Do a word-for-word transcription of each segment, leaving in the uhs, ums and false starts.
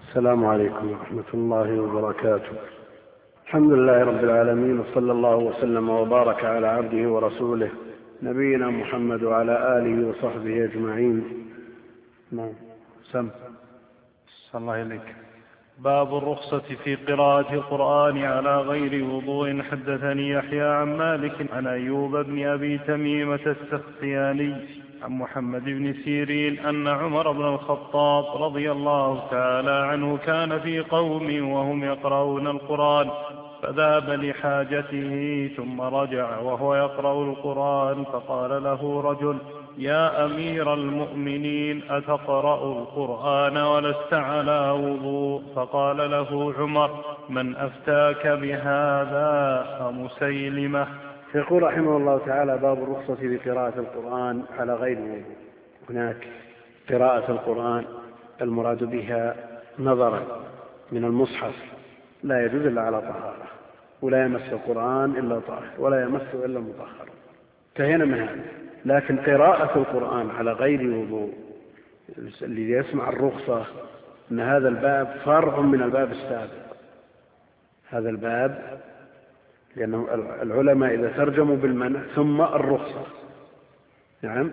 السلام عليكم ورحمة الله وبركاته. الحمد لله رب العالمين، وصلى الله وسلم وبارك على عبده ورسوله نبينا محمد وعلى آله وصحبه أجمعين. نعم. سم صلى الله عليك. باب الرخصة في قراءة القرآن على غير وضوء. حدثني يحيى عن مالك عن أيوب بن أبي تميمة السختياني عن محمد بن سيرين أن عمر بن الخطاب رضي الله تعالى عنه كان في قوم وهم يقرؤون القرآن، فذهب لحاجته ثم رجع وهو يقرأ القرآن، فقال له رجل: يا أمير المؤمنين، أتقرأ القرآن ولست على وضوء؟ فقال له عمر: من أفتاك بهذا؟ أمسيلمة؟ يقول رحمه الله تعالى: باب الرخصة في قراءة القرآن على غير وضوء. هناك قراءة القرآن المراد بها نظرا من المصحف لا يجوز إلا على طهارة، ولا يمس القرآن إلا طاهر، ولا يمسه إلا مطهر، انتهينا من هذا. لكن قراءة القرآن على غير وضوء، اللي يسمع الرخصة أن هذا الباب فرع من الباب السابق. هذا الباب لأن العلماء إذا ترجموا بالمنع ثم الرخصة، نعم،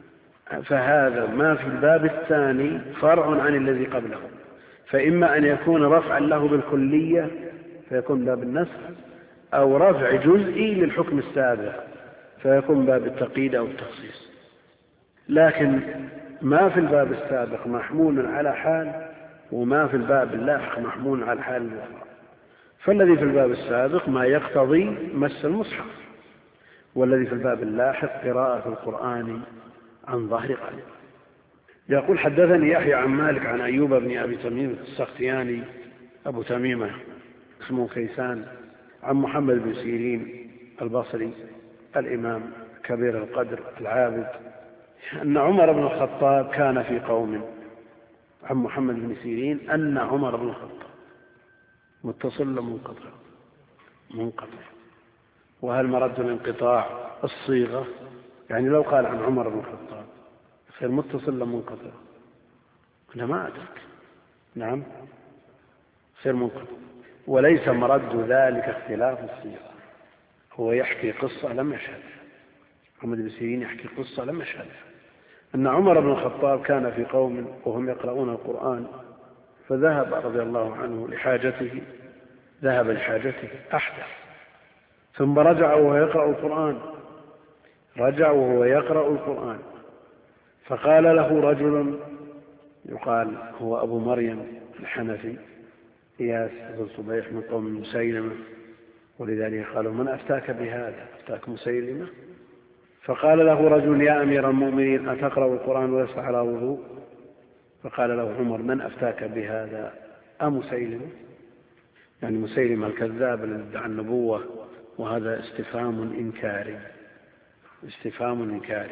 فهذا ما في الباب الثاني فرع عن الذي قبله، فإما أن يكون رفعا له بالكلية فيكون باب النسخ، أو رفع جزئي للحكم السابق فيكون باب التقييد أو التخصيص. لكن ما في الباب السابق محمول على حال، وما في الباب اللاحق محمول على الحال الأخرى. فالذي في الباب السابق ما يقتضي مس المصحف، والذي في الباب اللاحق قراءة القرآن عن ظهر قلب. يقول: حدثني يحيى عن مالك عن أيوب بن أبي تميمة السختياني، أبو تميمة اسمه كيسان، عن محمد بن سيرين البصري الإمام كبير القدر العابد، أن عمر بن الخطاب كان في قوم. عن محمد بن سيرين أن عمر بن الخطاب، متصل منقطع منقطع وهل مرد الانقطاع الصيغة؟ يعني لو قال عن عمر بن الخطاب خير متصل منقطع؟ أنا ما أدرك. نعم، خير منقطع. وليس مرد ذلك اختلاف الصيغة، هو يحكي قصة لم يشهدها. محمد بن سيرين يحكي قصة لم يشهدها، أن عمر بن الخطاب كان في قوم وهم يقرؤون القرآن، فذهب رضي الله عنه لحاجته، ذهب لحاجته أحدث، ثم رجع وهو يقرأ القرآن، رجع وهو يقرأ القرآن، فقال له رجل يقال هو أبو مريم الحنفي إياس بن صبيح من قوم مسيلمة، ولذلك قالوا: من أفتاك بهذا؟ أفتاك مسيلمة؟ فقال له رجل: يا أمير المؤمنين، أتقرأ القرآن ولست على وضوء؟ فقال له عمر: من أفتاك بهذا؟ أمسيلمة؟ يعني مسيلمة الكذاب الذي ادعى النبوة، وهذا استفهام إنكاري، استفهام إنكاري.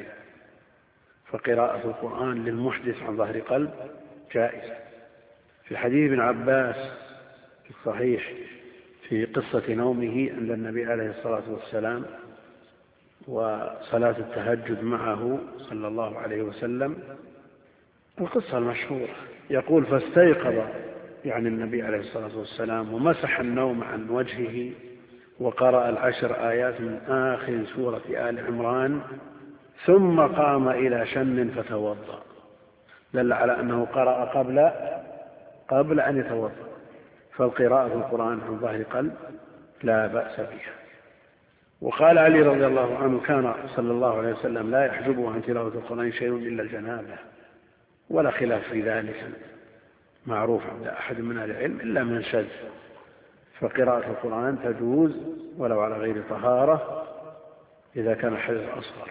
فقراءة القرآن للمحدث عن ظهر قلب جائزة. في حديث ابن عباس الصحيح في قصة نومه عند النبي عليه الصلاة والسلام وصلاة التهجد معه صلى الله عليه وسلم، القصة المشهورة، يقول: فاستيقظ يعني النبي عليه الصلاة والسلام ومسح النوم عن وجهه وقرأ العشر آيات من آخر سورة آل عمران، ثم قام إلى شن فتوضأ. دل على أنه قرأ قبل قبل أن يتوضأ. فالقراءة في القرآن عن ظهر قلب لا بأس بها. وقال علي رضي الله عنه: كان صلى الله عليه وسلم لا يحجبه عن تلاوة القرآن شيء إلا الجنابة، ولا خلاف في ذلك معروف عند أحد من أهل العلم إلا من شذ. فقراءة القرآن تجوز ولو على غير طهارة إذا كان حدث أصغر.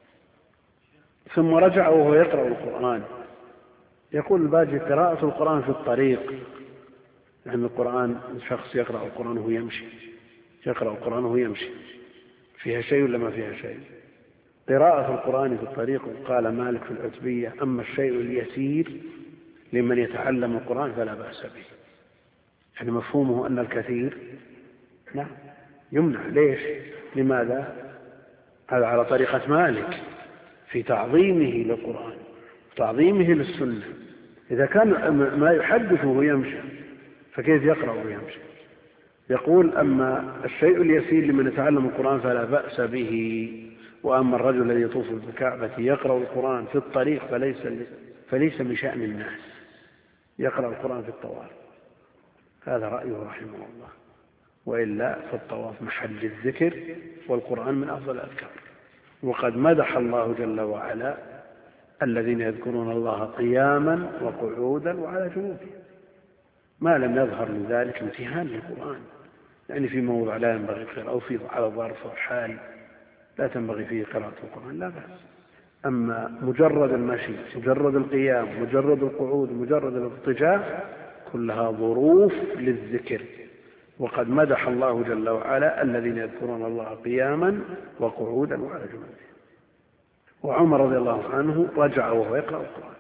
ثم رجع وهو يقرأ القرآن. يقول الباجي: قراءة القرآن في الطريق، يعني القرآن شخص يقرأ القرآن وهو يمشي، يقرأ القرآن وهو يمشي، فيها شيء ولا ما فيها شيء؟ قراءة القرآن في الطريق، قال مالك في العتبية: أما الشيء اليسير لمن يتعلم القرآن فلا بأس به. يعني مفهومه أن الكثير نعم يمنع. ليش؟ لماذا؟ هذا على طريقة مالك في تعظيمه للقرآن، تعظيمه للسنة، إذا كان ما يحدث وهو يمشي فكيف يقرأ وهو يمشي؟ يقول أما الشيء اليسير لمن يتعلم القرآن فلا بأس به، وأما الرجل الذي يطوف بالكعبة يقرأ القرآن في الطريق فليس فليس من شأن الناس يقرأ القرآن في الطواف. هذا رأيه رحمه الله، وإلا فالطواف محل الذكر والقرآن من أفضل الأذكار. وقد مدح الله جل وعلا الذين يذكرون الله قياما وقعودا وعلى جنوبهم، ما لم يظهر من ذلك امتهان للقرآن، يعني في موضع لا ينبغي قراءة أو في على ظرف أو حال لا تنبغي فيه قراءة القرآن لا بأس. أما مجرد المشي، مجرد القيام، مجرد القعود، مجرد الاضطجاع، كلها ظروف للذكر. وقد مدح الله جل وعلا الذين يذكرون الله قياما وقعودا وعلى جنوبهم. وعمر رضي الله عنه رجع وهو يقرأ القرآن،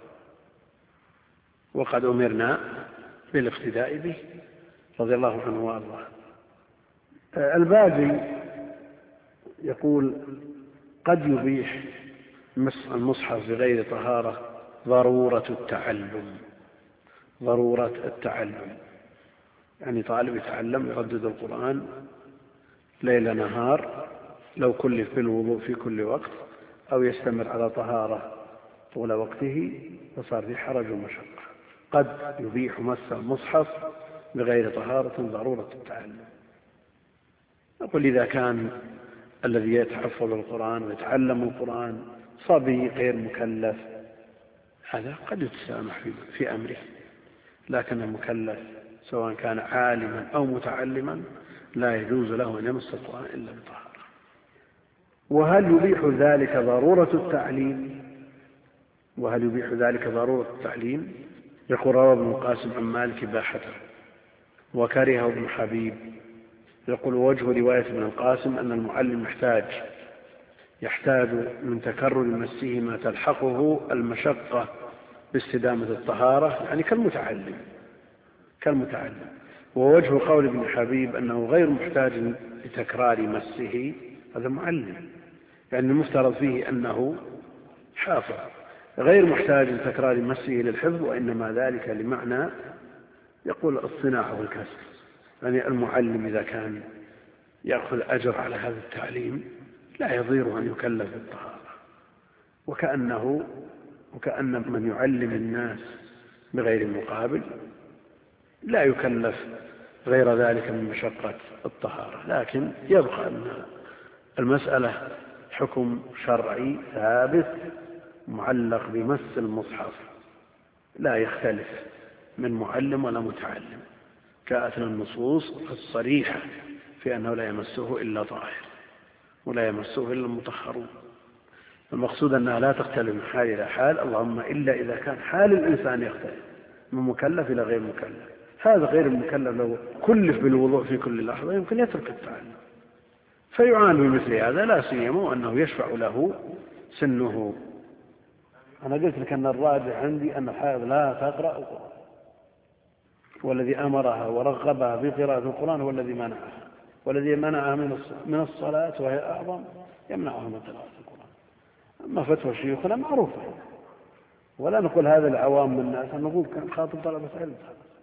وقد أمرنا بالاقتداء به رضي الله عنه وأرضاه. الباجي يقول قد يبيح مس المصحف بغير طهارة ضرورة التعلم. ضرورة التعلم يعني طالب يتعلم يردد القرآن ليل نهار لو كلف بالوضوء في كل وقت، أو يستمر على طهارة طول وقته فصار في حرج ومشقة. قد يبيح مس المصحف بغير طهارة ضرورة التعلم. أقول إذا كان الذي يتحفظ القرآن ويتعلم القرآن صبي غير مكلف هذا قد يتسامح في أمره، لكن المكلف سواء كان عالما أو متعلما لا يجوز له أن يمس القرآن إلا بطهارة. وهل يبيح ذلك ضرورة التعليم؟ وهل يبيح ذلك ضرورة التعليم؟ يقول روى ابن القاسم عن مالك إباحته وكرهه ابن حبيب. يقول وجه رواية ابن القاسم أن المعلم يحتاج يحتاج من تكرر مسه ما تلحقه المشقة باستدامة الطهارة، يعني كالمتعلم كالمتعلم. ووجه قول ابن حبيب أنه غير محتاج لتكرار مسه، هذا معلم يعني المفترض فيه أنه حافظ، غير محتاج لتكرار مسه للحفظ، وإنما ذلك لمعنى يقول الصناعة والكسب، يعني المعلم إذا كان يأخذ أجر على هذا التعليم لا يضير أن يكلف بالطهارة. وكأنه وكأن من يعلم الناس بغير مقابل لا يكلف غير ذلك من مشقة الطهارة. لكن يبقى أن المسألة حكم شرعي ثابت معلق بمس المصحف لا يختلف من معلم ولا متعلم. جاءت النصوص الصريحة في أنه لا يمسه إلا طاهر ولا يمسه إلا المطهرون. المقصود أنها لا تختلف من حال إلى حال، اللهم إلا إذا كان حال الإنسان يختلف من مكلف إلى غير مكلف. هذا غير المكلف لو كلف بالوضوء في كل لحظة يمكن يترك التعلم فيعان بمثل هذا، لا سيما وأنه يشفع له سنه. أنا قلت لك أن الراجح عندي أن الحائض لا تقرأ القرآن، والذي أمرها ورغبها في قراءة القرآن هو الذي منعها، والذي منعها من الصلاة وهي أعظم يمنعها من قراءة القرآن. أما فتوى شيوخنا معروفة، ولا نقول هذا العوام من الناس، نقول كان خاطب طلبة علم.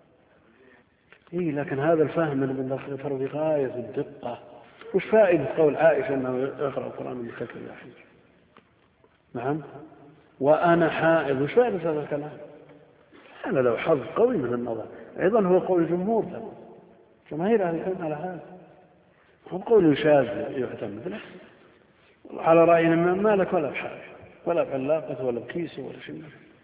إيه لكن هذا الفهم من ابن دقيق في غاية الدقة. وش فائدة قول عائشة أنه يقرأ القرآن من كتب الحج؟ نعم وأنا حائض، وش فائدة هذا الكلام؟ أنا لو حظ قوي من النظر. أيضا هو قول الجمهور، جماهير أهل العلم على هذا، هو قول شاذ يعتمد له على رأينا ما لك ولا بحاجة ولا بعلاقة ولا بكيس ولا شيء.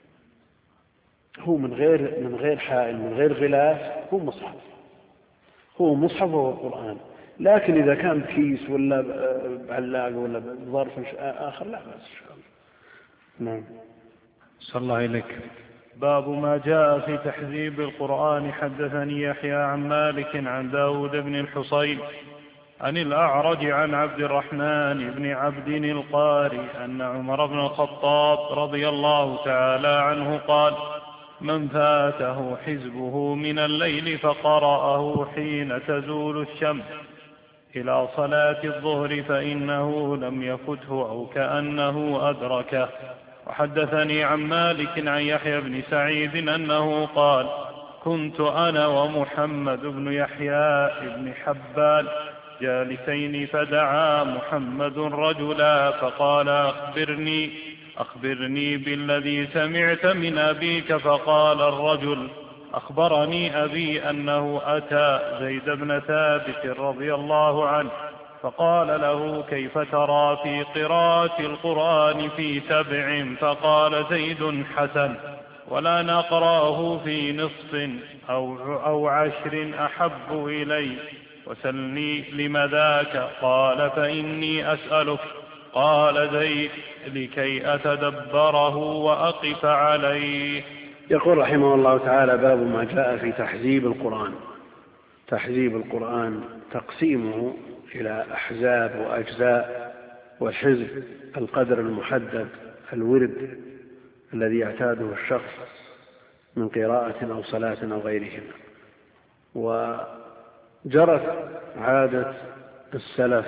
هو من غير من غير حائل من غير غلاف هو مصحف، هو مصحف وهو القرآن. لكن إذا كان بكيس ولا بعلاقة ولا بظرف آخر لا بأس إن شاء الله. نعم. صلى الله إليك. باب ما جاء في تحذيب القرآن. حدثني يحيى عن مالك عن داود بن الحصين عن الأعرج عن عبد الرحمن بن عبد القاري أن عمر بن الخطاب رضي الله تعالى عنه قال: من فاته حزبه من الليل فقرأه حين تزول الشمس إلى صلاة الظهر فإنه لم يفته أو كأنه أدركه. وحدثني عن مالك عن يحيى بن سعيد أنه قال: كنت أنا ومحمد بن يحيى بن حبان جالسين، فدعا محمد رجلا فقال: أخبرني أخبرني بالذي سمعت من أبيك. فقال الرجل: أخبرني أبي أنه أتى زيد بن ثابت رضي الله عنه فقال له: كيف ترى في قراءة القرآن في سبع؟ فقال زيد: حسن، ولا نقرأه في نصف أو, أو عشر أحب إلي. وسلني لم ذاك؟ قال: فإني أسألك. قال زيد: لكي أتدبره وأقف عليه. يقول رحمه الله تعالى: باب ما جاء في تحزيب القرآن. تحزيب القرآن تقسيمه إلى أحزاب وأجزاء، والحزب القدر المحدد، الورد الذي يعتاده الشخص من قراءة أو صلاة أو غيرهما. وجرت عادة السلف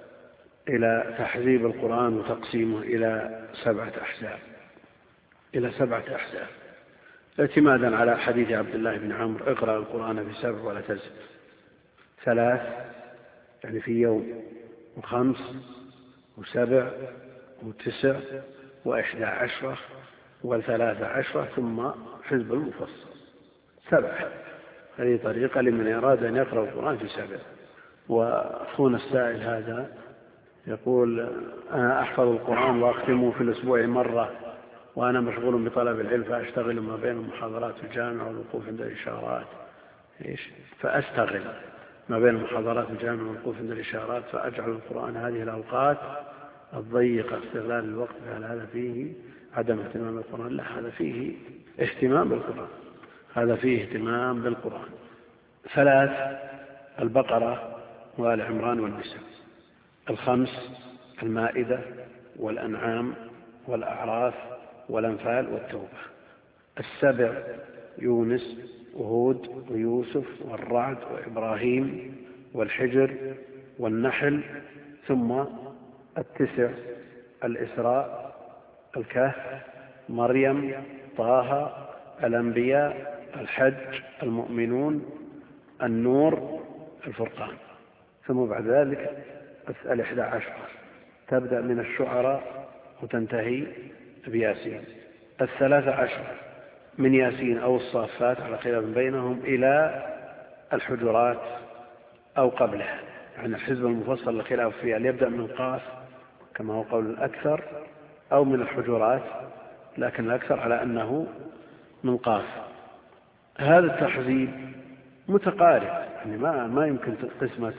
إلى تحزيب القرآن وتقسيمه إلى سبعة أحزاب إلى سبعة أحزاب اعتمادا على حديث عبد الله بن عمرو: اقرأ القرآن في سبع ولا تزد. ثلاث يعني في يوم، وخمس وسبع وتسع وإحدى عشرة وثلاثة عشرة، ثم حزب المفصل. سبعة. هذه طريقة لمن أراد أن يقرأ القرآن في سبع. وأخونا السائل هذا يقول: أنا أحفظ القرآن وأختمه في الأسبوع مرة، وأنا مشغول بطلب العلم، فأشتغل ما بين المحاضرات في الجامعة والوقوف عند الإشارات. إيش؟ فأستغل ما بين المحاضرات في الجامعة والوقوف عند الإشارات، فأجعل القرآن هذه الأوقات الضيقة استغلال الوقت. هل هذا فيه عدم اهتمام بالقرآن؟ لا، هذا فيه اهتمام بالقرآن، هذا فيه اهتمام بالقرآن. ثلاث: البقرة وآل عمران والنساء. الخمس: المائدة والأنعام والأعراف والأنفال والتوبة. السبع: يونس وهود ويوسف والرعد وإبراهيم والحجر والنحل. ثم التسع: الإسراء، الكهف، مريم، طه، الأنبياء، الحج، المؤمنون، النور، الفرقان. ثم بعد ذلك الإحدى عشر تبدأ من الشعراء وتنتهي بياسين. الثلاثة عشر من ياسين أو الصافات على خلاف بينهم إلى الحجرات أو قبلها، يعني الحزب المفصل الخلاف فيه هل يبدأ من قاف كما هو قول الأكثر أو من الحجرات، لكن الأكثر على أنه من قاف. هذا التحزيب متقارب، يعني ما ما يمكن قسمة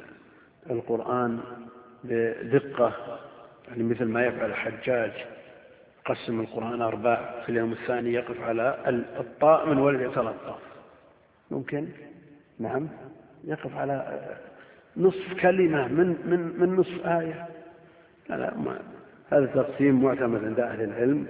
القرآن بدقة، يعني مثل ما يفعل الحجاج، قسم القرآن أرباع، في اليوم الثاني يقف على الطاء من ولد يتلطف. ممكن؟ نعم، يقف على نصف كلمة من من من نصف آية. لا لا، ما. هذا التقسيم معتمد عند أهل العلم،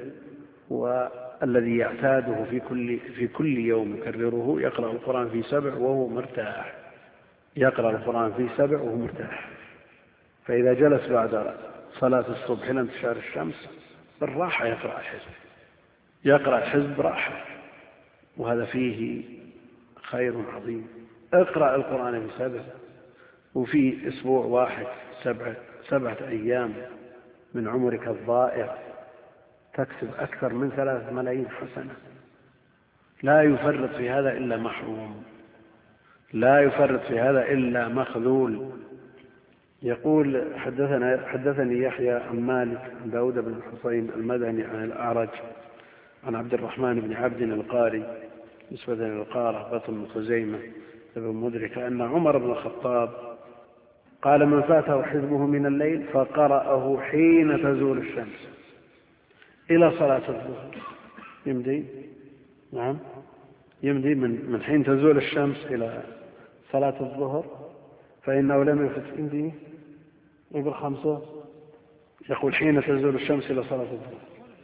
والذي يعتاده في كل في كل يوم يكرره يقرأ القرآن في سبع وهو مرتاح. يقرأ القرآن في سبع وهو مرتاح. فإذا جلس بعد صلاة الصبح إلى انتشار الشمس بالراحة يقرأ الحزب، يقرأ الحزب راحة، وهذا فيه خير عظيم. اقرأ القرآن في سبع، وفي أسبوع واحد سبعة, سبعة أيام من عمرك الضائع تكسب أكثر من ثلاثة ملايين حسنة. لا يفرط في هذا إلا محروم، لا يفرط في هذا إلا مخذول. يقول: حدثنا حدثني يحيى عن مالك عن داود بن الحصين المدني عن الأعرج عن عبد الرحمن بن عبد القاري نسبة إلى القارة بطن خزيمة بن مدركة أن عمر بن الخطاب قال: من فاته حزبه من الليل فقرأه حين تزول الشمس إلى صلاة الظهر. يمضي نعم يمضي من من حين تزول الشمس إلى صلاة الظهر، فإنه لم يفت. يمضي يقول خمسة، يقول حين تزول الشمس إلى صلاة الظهر.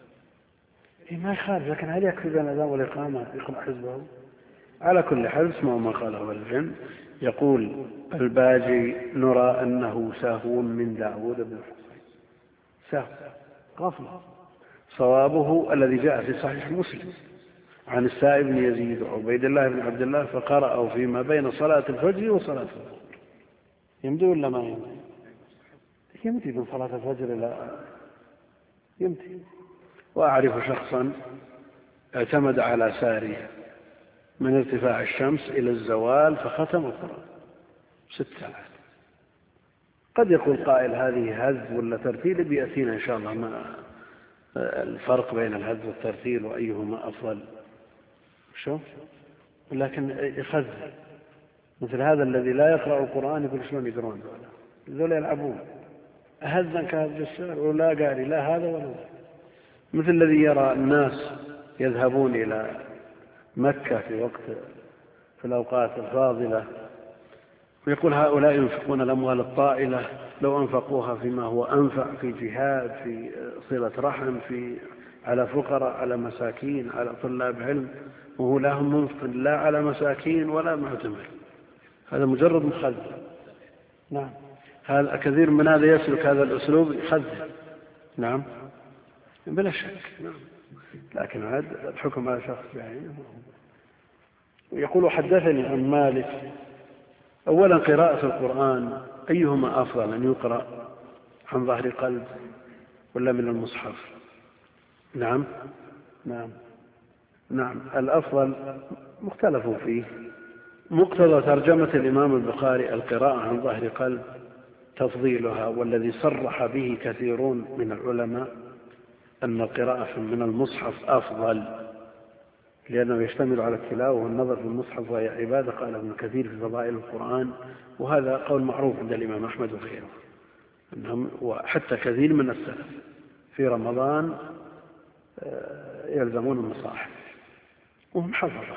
إيه ما يخالف، لكن هل يكفي بين الأذان والإقامة يقرأ حزبه؟ على كل حال اسمعوا ما قاله العلم. يقول الباجي: نرى أنه سهو من داود بن الحصين، سهو غفلة، صوابه الذي جاء في صحيح مسلم عن السائب بن يزيد وعبيد الله بن عبد الله فقرأوا فيما بين صلاة الفجر وصلاة الظهر. يمضي ولا ما يمضي؟ يمضي من صلاة الفجر إلى يمضي. وأعرف شخصا اعتمد على سارية من ارتفاع الشمس إلى الزوال فختم القرآن ست ساعات. قد يقول قائل هذه هز ولا ترتيل، بيأتينا إن شاء الله ما الفرق بين الهز والترتيل وأيهما أفضل. شو؟ لكن يخزن مثل هذا الذي لا يقرأ القرآن يقول شلون يقرون ذولا يلعبون هزا كهز السعر ولا قاري لا هذا ولا هذا. مثل الذي يرى الناس يذهبون إلى مكة في وقت في الأوقات الفاضلة ويقول هؤلاء ينفقون الأموال الطائلة لو أنفقوها فيما هو أنفع في جهاد في صلة رحم في على فقراء على مساكين على طلاب علم، وهو لا هم منفق لا على مساكين ولا معتمر. هذا مجرد مخزن. نعم هذا كثير من هذا يسلك هذا الأسلوب يخزن. نعم بلا شك. نعم لكن هذا الحكم على شخص بعينه. يقول حدثني عن مالك أولا قراءة القرآن أيهما أفضل أن يقرأ عن ظهر قلب ولا من المصحف؟ نعم نعم نعم الأفضل مختلف فيه. مقتضى ترجمة الإمام البخاري القراءة عن ظهر قلب تفضيلها، والذي صرح به كثيرون من العلماء أن القراءة من المصحف أفضل لأنه يشتمل على التلاوة والنظر في المصحف وهي عبادة، قال ابن كثير في فضائل القرآن، وهذا قول معروف عند الإمام أحمد وغيره أنهم وحتى كثير من السلف في رمضان يلزمون المصاحف وهم حفظة.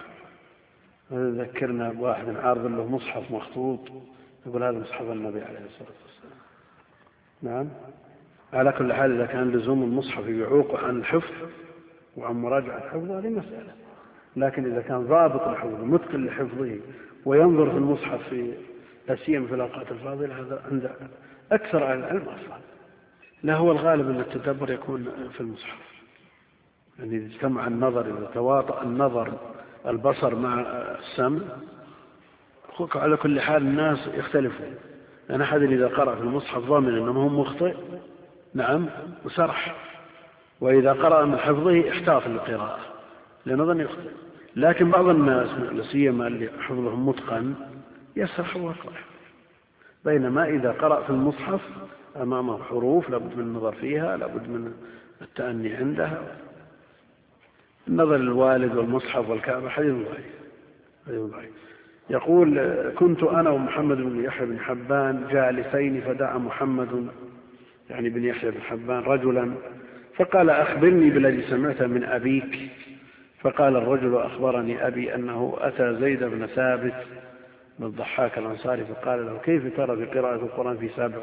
ذكرنا بواحد عارض له مصحف مخطوط يقول هذا مصحف النبي عليه الصلاة والسلام. نعم على كل حال إذا كان لزوم المصحف يعوق عن الحفظ وعن مراجعة حفظه هذه مسألة، لكن إذا كان ضابط الحفظ متقن لحفظه وينظر في المصحف في أسيم في الأوقات الفاضلة هذا عند أكثر أهل العلم أفضل. لا هو الغالب أن التدبر يكون في المصحف، يعني إذا اجتمع النظر إذا تواطأ النظر البصر مع السمع على كل حال الناس يختلفون. لأن أحد إذا قرأ في المصحف ضامن أنه هم مخطئ نعم وسرح، وإذا قرأ من حفظه احتاف للقراءة لأنه ظن يخطئ. لكن بعض الناس لا سيما اللي حفظهم متقن يسرح ويقرأ، بينما إذا قرأ في المصحف أمامه حروف لابد من النظر فيها لابد من التأني عندها. النظر للوالد والمصحف والكعبة حديث ضعيف. يقول كنت أنا ومحمد بن يحيى بن حبان جالسين فدعا محمد يعني بن يحيى بن حبان رجلا فقال أخبرني بالذي سمعت من أبيك. فقال الرجل أخبرني أبي أنه أتى زيد بن ثابت بن الضحاك الأنصاري فقال له كيف ترى في قراءة القرآن في سبع؟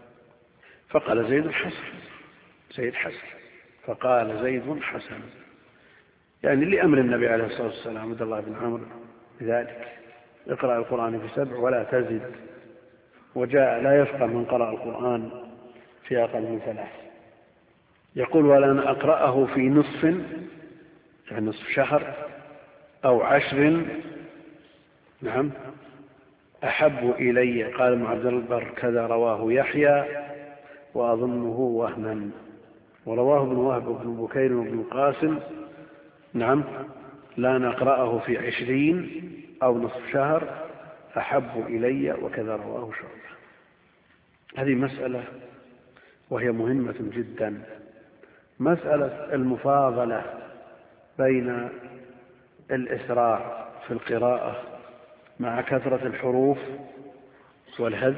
فقال زيد حسن زيد حسن فقال زيد حسن يعني لأمر النبي عليه الصلاة والسلام عبد الله بن عمرو بذلك اقرأ القرآن في سبع ولا تزد. وجاء لا يفقه من قرأ القرآن في أقل من ثلاث. يقول ولن أقرأه في نصف يعني نصف شهر أو عشر نعم أحب إلي. قال ابن عبد البر كذا رواه يحيى وأظنه وهما، ورواه ابن وهب وابن بكير وابن القاسم نعم لا نقرأه في عشرين أو نصف شهر أحب إلي وكذا رواه شعبة. هذه مسألة وهي مهمة جدا، مسألة المفاضلة بين الإسراع في القراءة مع كثرة الحروف والهز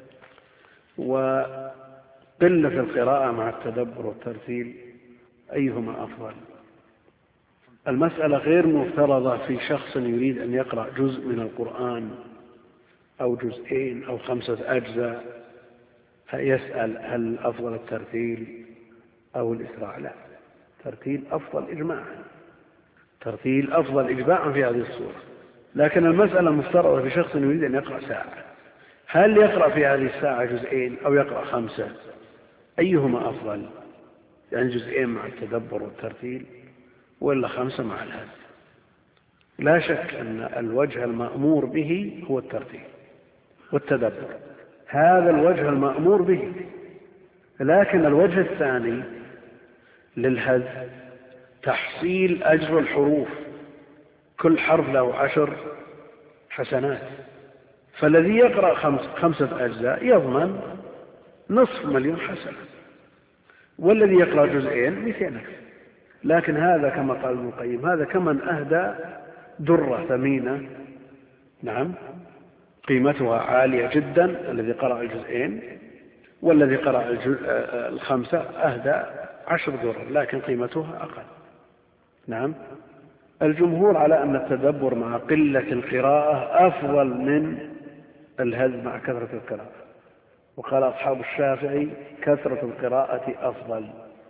وقلة القراءة مع التدبر والترتيل أيهما أفضل. المسألة غير مفترضة في شخص يريد أن يقرأ جزء من القرآن أو جزئين أو خمسة أجزاء فيسأل هل أفضل الترتيل أو الإسراع؟ لا، ترتيل أفضل إجماعا، ترتيل أفضل إجماعا في هذه الصورة. لكن المسألة مفترضة في شخص يريد أن يقرأ ساعة، هل يقرأ في هذه الساعة جزئين أو يقرأ خمسة؟ أيهما أفضل؟ يعني جزئين مع التدبر والترتيل، وإلا خمسة مع الهز. لا شك أن الوجه المأمور به هو الترتيل والتدبر، هذا الوجه المأمور به. لكن الوجه الثاني للهز تحصيل أجر الحروف، كل حرف له عشر حسنات، فالذي يقرأ خمس خمسة أجزاء يضمن نصف مليون حسنة، والذي يقرأ جزئين مئتين. لكن هذا كما قال ابن القيم هذا كمن أهدى درة ثمينة، نعم، قيمتها عالية جدا، الذي قرأ الجزئين، والذي قرأ الخمسة أهدى عشر درر لكن قيمتها أقل. نعم، الجمهور على أن التدبر مع قلة القراءة أفضل من الهز مع كثرة القراءة، وقال أصحاب الشافعي كثرة القراءة أفضل.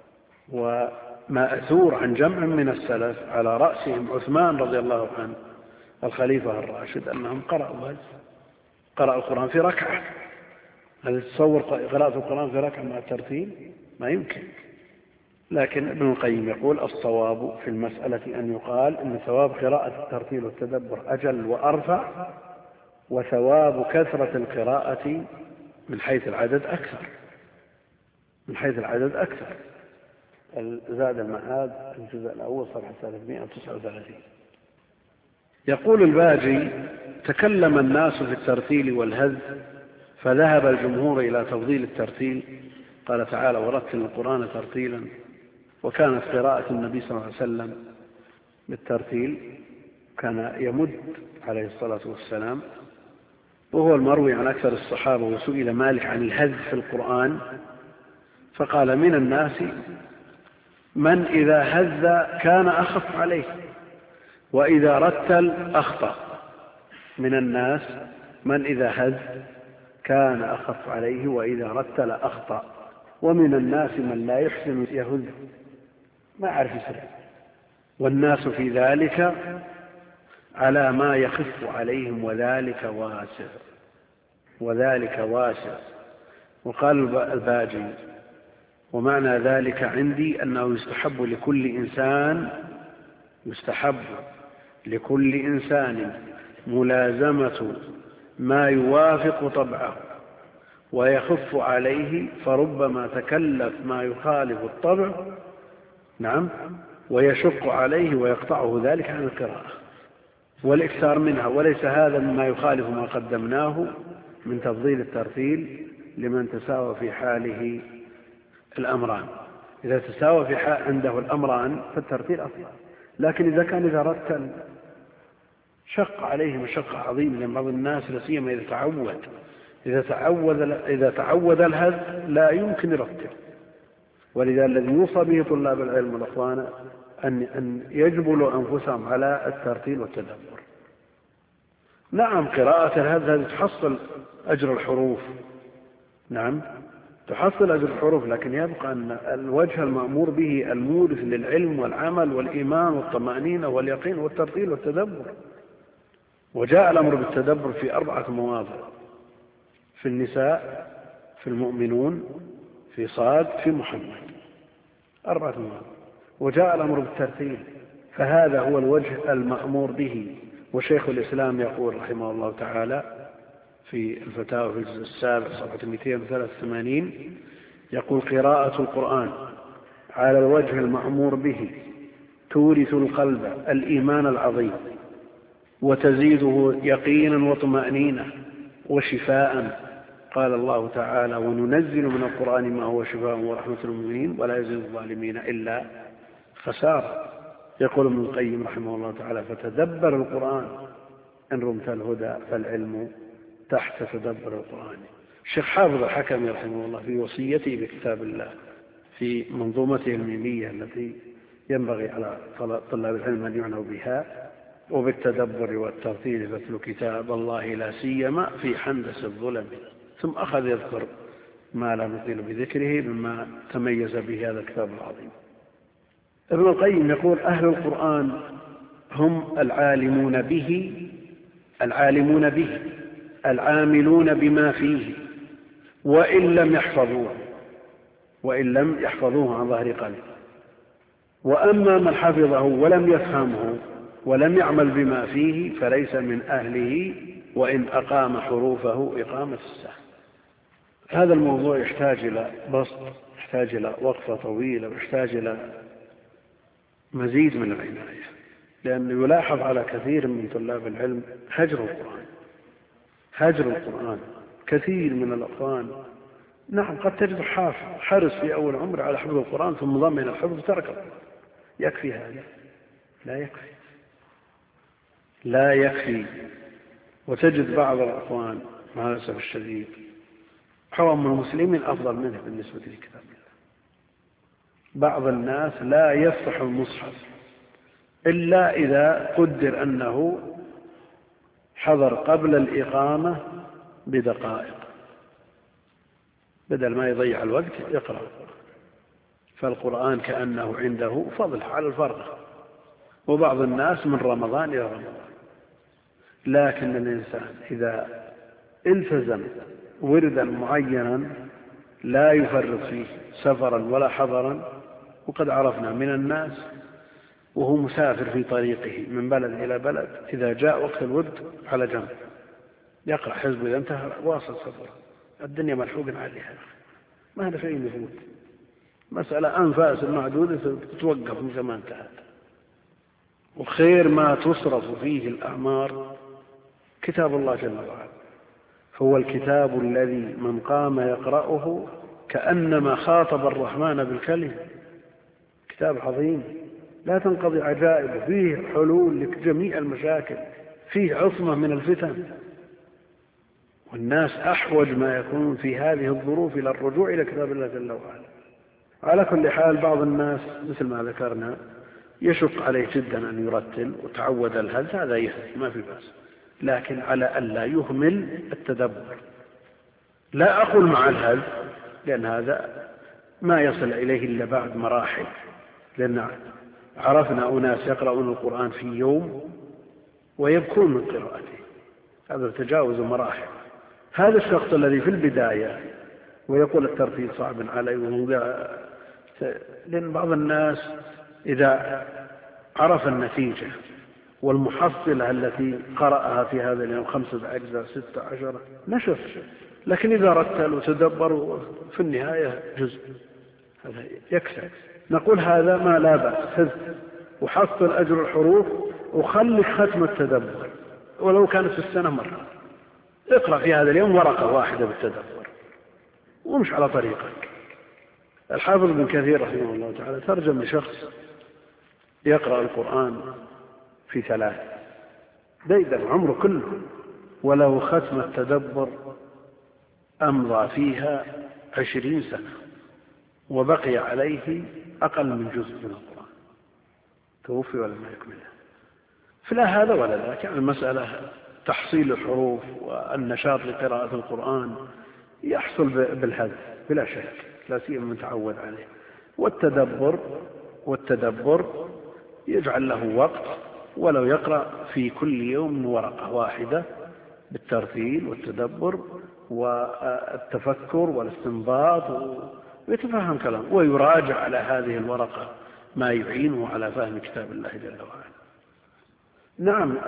ومأثور عن جمع من السلف على رأسهم عثمان رضي الله عنه الخليفة الراشد أنهم قرأوا هز، قرأوا القرآن في ركعة. هل تصور قراءة القرآن في ركعة مع الترتيل؟ ما يمكن. لكن ابن القيم يقول الصواب في المسألة أن يقال إن ثواب قراءة الترتيل والتدبر أجل وأرفع، وثواب كثرة القراءة من حيث العدد أكثر، من حيث العدد أكثر. زاد المعاد الجزء الأول صفحة ثلاثمائة وتسعة وثلاثين. يقول الباجي تكلم الناس في الترتيل والهز فذهب الجمهور إلى تفضيل الترتيل. قال تعالى ورتل القرآن ترتيلا، وكانت قراءة النبي صلى الله عليه وسلم بالترتيل، كان يمد عليه الصلاة والسلام، وهو المروي عن أكثر الصحابة. وسئل مالك عن الهز في القرآن فقال من الناس من إذا هز كان أخف عليه وإذا رتل أخطأ. من الناس من إذا هز كان أخف عليه وإذا رتل أخطأ، ومن الناس من لا يحسن يهز، ما عرف يسرع، والناس في ذلك على ما يخف عليهم وذلك واسع، وذلك واسع. وقال الباجي ومعنى ذلك عندي أنه يستحب لكل إنسان يستحب لكل إنسان ملازمة ما يوافق طبعه ويخف عليه، فربما تكلف ما يخالف الطبع، نعم، ويشق عليه ويقطعه ذلك عن القراءة والإكثار منها. وليس هذا مما يخالف ما قدمناه من تفضيل الترتيل لمن تساوى في حاله الأمران. إذا تساوى في حال عنده الأمران فالترتيل أفضل، لكن إذا كان إذا رتل شق عليه مشقة عظيمة، لأن بعض الناس لا سيما إذا تعود إذا تعود إذا تعود الهز لا يمكن يرتل. ولذا الذي يوصى به طلاب العلم والأخوان أن أن يجبلوا أنفسهم على الترتيل والتدبر. نعم، قراءة الهز هذه تحصل أجر الحروف، نعم تحصل أجر الحروف، لكن يبقى أن الوجه المأمور به المورث للعلم والعمل والإيمان والطمأنينة واليقين والترتيل والتدبر. وجاء الأمر بالتدبر في أربعة مواضع: في النساء، في المؤمنون، في صاد، في محمد، أربعة مواضع. وجاء الأمر بالترتيل، فهذا هو الوجه المأمور به. وشيخ الإسلام يقول رحمه الله تعالى في الفتاوى في الجزء السابع صفحة مئتين وثلاثة وثمانين يقول قراءة القرآن على الوجه المأمور به تورث القلب الإيمان العظيم وتزيده يقينا وطمأنينة وشفاء. قال الله تعالى وننزل من القرآن ما هو شفاء ورحمة للمؤمنين ولا يزيد الظالمين إلا خسارة. يقول ابن القيم رحمه الله تعالى فتدبر القرآن إن رمت الهدى فالعلم تحت تدبر القرآن. الشيخ حافظ الحكمي رحمه الله في وصيته بكتاب الله في منظومته الميمية التي ينبغي على طلاب العلم أن يعنوا بها وبالتدبر والترتيل مثل كتاب الله لا سيما في حندس الظلم، ثم أخذ يذكر ما لا نطيل بذكره مما تميز به هذا الكتاب العظيم. ابن القيم يقول أهل القرآن هم العالمون به العالمون به العاملون بما فيه وإن لم يحفظوه. وإن لم يحفظوه عن ظهر قلب. وأما من حفظه ولم يفهمه ولم يعمل بما فيه فليس من أهله وإن أقام حروفه إقامة السهم. هذا الموضوع يحتاج إلى بسط، يحتاج إلى وقفة طويلة، ويحتاج إلى مزيد من العناية، لأنه يلاحظ على كثير من طلاب العلم هجر القرآن هجر القرآن كثير من الأخوان نعم قد تجد حافظ حرص في أول عمر على حفظ القرآن ثم ضمن الحفظ ترك القرآن. يكفي هذا؟ لا يكفي لا يكفي وتجد بعض الأخوان مع الأسف الشديد حوام المسلمين أفضل منه بالنسبة لكتاب الله. بعض الناس لا يفتح المصحف إلا إذا قدر أنه حضر قبل الإقامة بدقائق، بدل ما يضيع الوقت يقرأ. فالقرآن كأنه عنده فضل على الفرق. وبعض الناس من رمضان إلى رمضان، لكن الإنسان إذا التزم وردا معينا لا يفرط فيه سفرا ولا حضرا. وقد عرفنا من الناس وهو مسافر في طريقه من بلد إلى بلد إذا جاء وقت الود على جنب يقرأ حزب، إذا انتهى واصل سفره. الدنيا ملحوق عليها، ما هذا شيء يفوت، مسألة أنفاس معدودة تتوقف مثل ما انتهت. وخير ما تصرف فيه الأعمار كتاب الله جل وعلا، هو الكتاب الذي من قام يقرأه كأنما خاطب الرحمن بالكلمة. كتاب عظيم لا تنقضي عجائبه، فيه حلول لجميع المشاكل، فيه عصمة من الفتن. والناس أحوج ما يكون في هذه الظروف إلى الرجوع إلى كتاب الله جل وعلا. على كل حال بعض الناس مثل ما ذكرنا يشق عليه جدا أن يرتل وتعود الهز، هذا يهز ما في بأس، لكن على ألا يهمل التدبر. لا أقول مع الهز لأن هذا ما يصل إليه إلا بعد مراحل، لأن عرفنا أناس يقرؤون القرآن في يوم ويبكون من قراءته، هذا تجاوز مراحل. هذا الشخص الذي في البداية ويقول الترتيب صعب عليه، لأن بعض الناس إذا عرف النتيجة والمحصلة التي قرأها في هذا اليوم خمسة أجزاء ستة عشر نشف، لكن إذا رتل وتدبر في النهاية جزء هذا يكسب. نقول هذا ما لا بأس، حفظ وحصل أجر الحروف وخلي ختم التدبر ولو كانت في السنة مرة. اقرأ في هذا اليوم ورقة واحدة بالتدبر ومش على طريقك. الحافظ ابن كثير رحمه الله تعالى ترجم لشخص يقرأ القرآن في ثلاث ديدا عمره كله، ولو ختم التدبر أمضى فيها عشرين سنة وبقي عليه أقل من جزء من القرآن، توفي ولم يكمله. فلا هذا ولا ذاك، يعني المسألة تحصيل الحروف والنشاط لقراءة القرآن يحصل بالهذا بلا شك، لا سيما من تعود عليه. والتدبر والتدبر يجعل له وقت، ولو يقرأ في كل يوم ورقة واحدة بالترتيل والتدبر والتفكر والاستنباط ويتفهم كلام، ويراجع على هذه الورقة ما يعينه على فهم كتاب الله جل وعلا. نعم،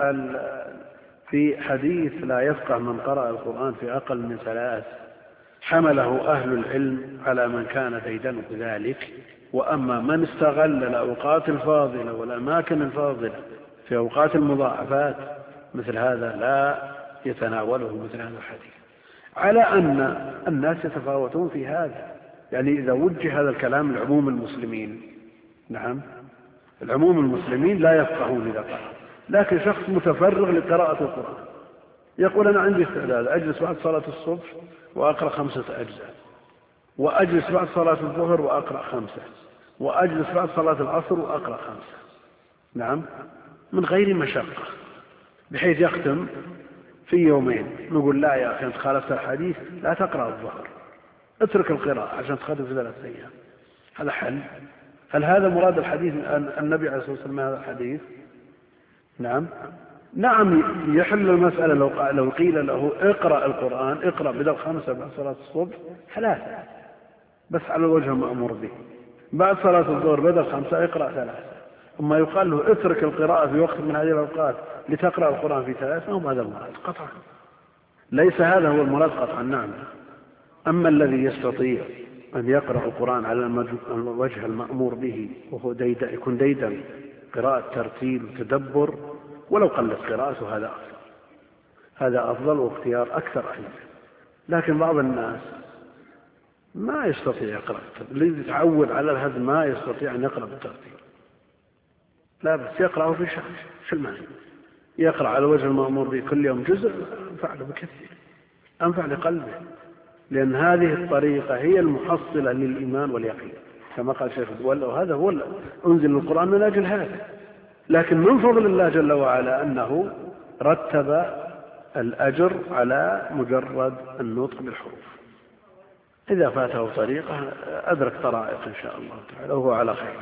في حديث لا يفقه من قرأ القرآن في أقل من ثلاث حمله أهل العلم على من كان ديدنه ذلك، وأما من استغل الأوقات الفاضلة والأماكن الفاضلة في أوقات المضاعفات مثل هذا لا يتناوله مثل هذا الحديث. على أن الناس يتفاوتون في هذا، يعني إذا وجه هذا الكلام لعموم المسلمين، نعم العموم المسلمين لا يفقهون إذا قرأ، لكن شخص متفرغ لقراءة القرآن يقول أنا عندي استعداد أجلس بعد صلاة الصبح وأقرأ خمسة أجزاء، وأجلس بعد صلاة الظهر وأقرأ خمسة، وأجلس بعد صلاة العصر وأقرأ خمسة، نعم من غير مشقة، بحيث يختم في يومين. نقول لا يا أخي أنت خالفت الحديث، لا تقرأ الظهر، اترك القراءة عشان تختم في ثلاثة أيام. هذا حل؟ هل هذا مراد الحديث النبي عليه الصلاة والسلام هذا الحديث؟ نعم نعم يحل المسألة لو لو قيل له اقرأ القرآن، اقرأ بدل خمسة بعد صلاة الصبح ثلاثة، بس على الوجه المأمور به. بعد صلاة الظهر بدل خمسة يقرأ ثلاثة. أما يقال له اترك القراءة في وقت من هذه الأوقات لتقرأ القرآن في ثلاثة، وما هذا المراد قطعا، ليس هذا هو المراد قطعا. نعم. أما الذي يستطيع أن يقرأ القرآن على الوجه المأمور به وهو ديدا يكون ديدا قراءة ترتيل وتدبر ولو قلت قراءته، هذا أفضل، هذا أفضل واختيار أكثر أيضا. لكن بعض الناس ما يستطيع يقرأ الترتيل، الذي يتعود على هذا ما يستطيع أن يقرأ بالترتيل، لا بس يقرأه في شهر، شو المعنى؟ يقرأ على وجه المأمور به كل يوم جزء، أنفع له بكثير، أنفع لقلبه، لأن هذه الطريقة هي المحصلة للإيمان واليقين كما قال شيخ الدول، وهذا هو أنزل القرآن من أجل هذا. لكن من فضل الله جل وعلا أنه رتب الأجر على مجرد النطق بالحروف. إذا فاته طريقة أدرك طرائق إن شاء الله تعالى وهو على خير.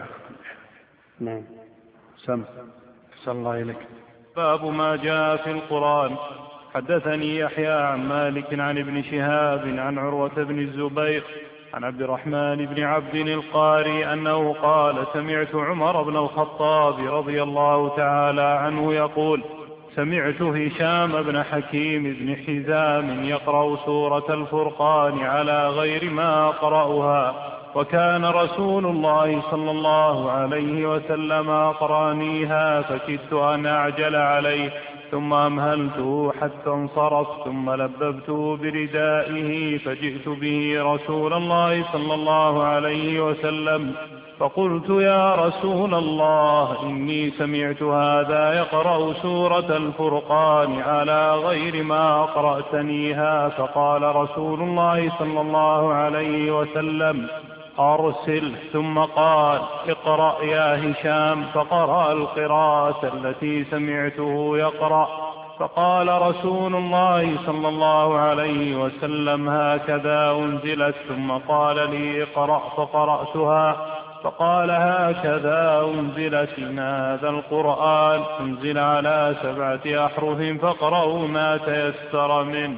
نعم. سم أحسن الله إليك. باب ما جاء في القرآن. حدثني يحيى عن مالك عن ابن شهاب عن عروة بن الزبير عن عبد الرحمن بن عبد القاري أنه قال سمعت عمر بن الخطاب رضي الله تعالى عنه يقول سمعت هشام بن حكيم بن حزام يقرأ سورة الفرقان على غير ما أقرأها، وكان رسول الله صلى الله عليه وسلم أقرانيها فكدت أن أعجل عليه، ثم أمهلته حتى انصرف، ثم لببته بردائه فجئت به رسول الله صلى الله عليه وسلم فقلت يا رسول الله إني سمعت هذا يقرأ سورة الفرقان على غير ما أقرأتنيها، فقال رسول الله صلى الله عليه وسلم أرسل، ثم قال اقرأ يا هشام، فقرأ القراءة التي سمعته يقرأ، فقال رسول الله صلى الله عليه وسلم هكذا أنزلت، ثم قال لي اقرأ فقرأتها، فقال هكذا أنزلت، إن هذا القرآن أنزل على سبعة أحرف فاقرأوا ما تيسر منه.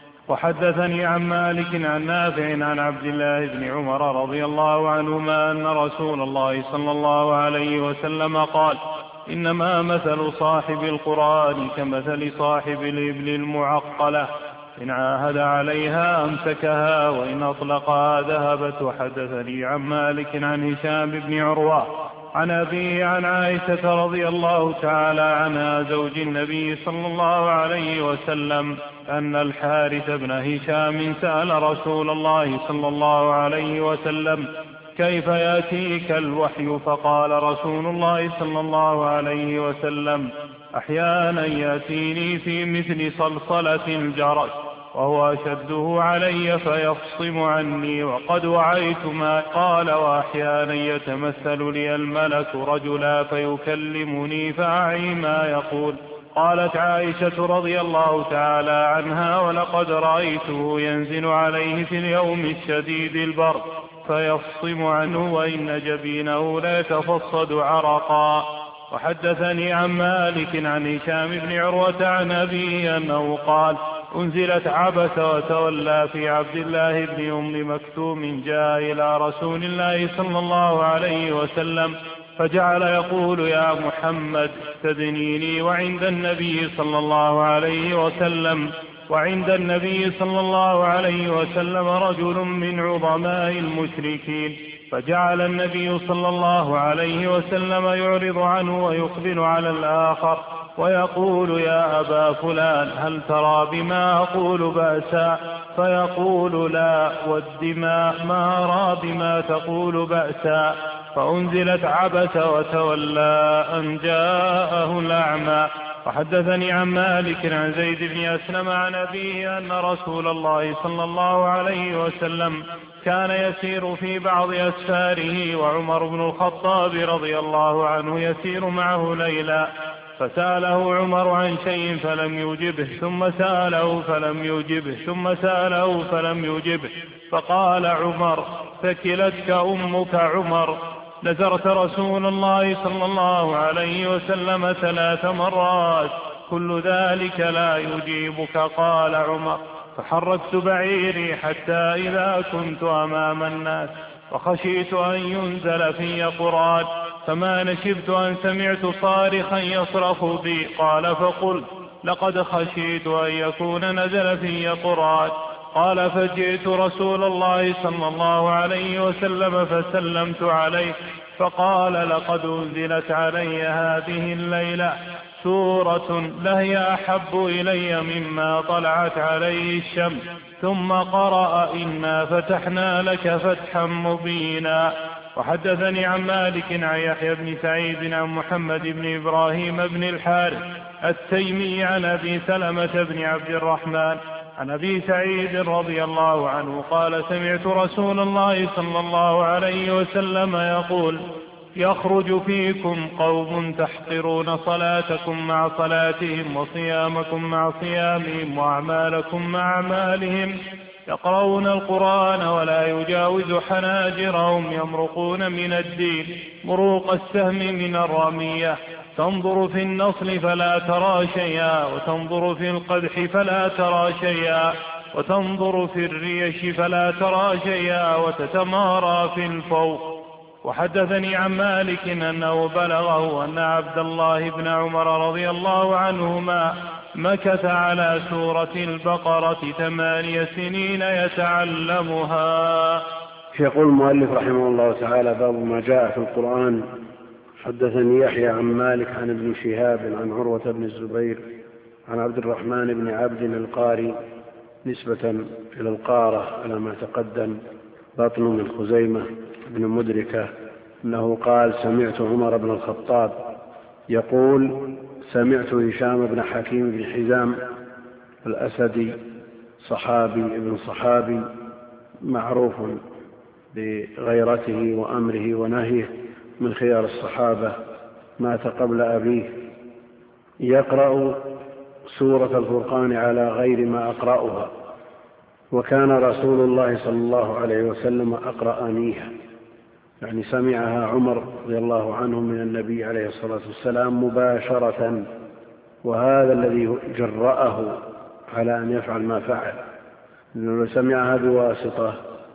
وحدثني عن مالك عن نافع عن عبد الله بن عمر رضي الله عنهما أن رسول الله صلى الله عليه وسلم قال إنما مثل صاحب القرآن كمثل صاحب الإبل المعقلة، إن عاهد عليها أمسكها وإن أطلقها ذهبت. وحدثني عن مالك عن هشام بن عروة عن أبيه عن عائشة رضي الله تعالى عنها زوج النبي صلى الله عليه وسلم أن الحارث بن هشام سأل رسول الله صلى الله عليه وسلم كيف يأتيك الوحي، فقال رسول الله صلى الله عليه وسلم أحيانا يأتيني في مثل صلصلة الجرس وهو أشده علي فيفصم عني وقد وعيت ما قال، وأحيانا يتمثل لي الملك رجلا فيكلمني فأعي ما يقول. قالت عائشة رضي الله تعالى عنها ولقد رأيته ينزل عليه في اليوم الشديد البرد فيفصم عنه وإن جبينه لا يتفصد عرقا. وحدثني عن مالك عن هشام بن عروة عن أبيه أنه قال أنزلت عبس وتولى في عبد الله بن أم مكتوم جاء إلى رسول الله صلى الله عليه وسلم فجعل يقول يا محمد استدنيني، وعند النبي صلى الله عليه وسلم وعند النبي صلى الله عليه وسلم رجل من عظماء المشركين، فجعل النبي صلى الله عليه وسلم يعرض عنه ويقبل على الآخر ويقول يا أبا فلان هل ترى بما أقول بأسا، فيقول لا والدماء ما أرى بما تقول بأسا. فأنزلت عبس وتولى أن جاءه الأعمى. وحدثني عن مالك عن زيد بن أسلم عن أبيه أن رسول الله صلى الله عليه وسلم كان يسير في بعض أسفاره وعمر بن الخطاب رضي الله عنه يسير معه ليلا، فسأله عمر عن شيء فلم يجبه، ثم سأله فلم يجبه، ثم سأله فلم يجبه، فقال عمر ثكلتك أمك عمر، نذرت رسول الله صلى الله عليه وسلم ثلاث مرات كل ذلك لا يجيبك. قال عمر فحركت بعيري حتى إذا كنت أمام الناس وخشيت أن ينزل في قرآن، فما نشبت أن سمعت صارخا يصرخ بي. قال فقلت لقد خشيت أن يكون نزل في قرآن. قال فجئت رسول الله صلى الله عليه وسلم فسلمت عليه، فقال لقد أنزلت علي هذه الليلة سورة لهي أحب إلي مما طلعت عليه الشمس. ثم قرأ إنا فتحنا لك فتحا مبينا. وحدثني عن مالك عن يحيى بن سعيد عن محمد بن إبراهيم بن الحارث التيمي عن أبي سلمة بن عبد الرحمن عن أبي سعيد رضي الله عنه قال سمعت رسول الله صلى الله عليه وسلم يقول يخرج فيكم قوم تحقرون صلاتكم مع صلاتهم وصيامكم مع صيامهم وأعمالكم مع أعمالهم، يقرؤون القرآن ولا يجاوز حناجرهم، يمرقون من الدين مروق السهم من الرمية، تنظر في النصل فلا ترى شيئا، وتنظر في القدح فلا ترى شيئا، وتنظر في الريش فلا ترى شيئا، وتتمارى في الفوق. وحدثني عن مالك أنه بلغه أن عبد الله بن عمر رضي الله عنهما مكث على سورة البقرة ثماني سنين يتعلمها. يقول المؤلف رحمه الله تعالى باب ما جاء في القرآن. حدثني يحيى عن مالك عن ابن شهاب عن عروة بن الزبير عن عبد الرحمن بن عبد القاري نسبة إلى القارة على ما تقدم بطن من خزيمة بن مدركة أنه قال سمعت عمر بن الخطاب يقول سمعت هشام بن حكيم بن حزام الأسدي صحابي ابن صحابي معروف بغيرته وأمره ونهيه من خيار الصحابة مات قبل أبيه يقرأ سورة الفرقان على غير ما أقرأها، وكان رسول الله صلى الله عليه وسلم أقرأنيها، يعني سمعها عمر رضي الله عنه من النبي عليه الصلاة والسلام مباشرة، وهذا الذي جرأه على أن يفعل ما فعل، لأنه لو سمعها بواسطة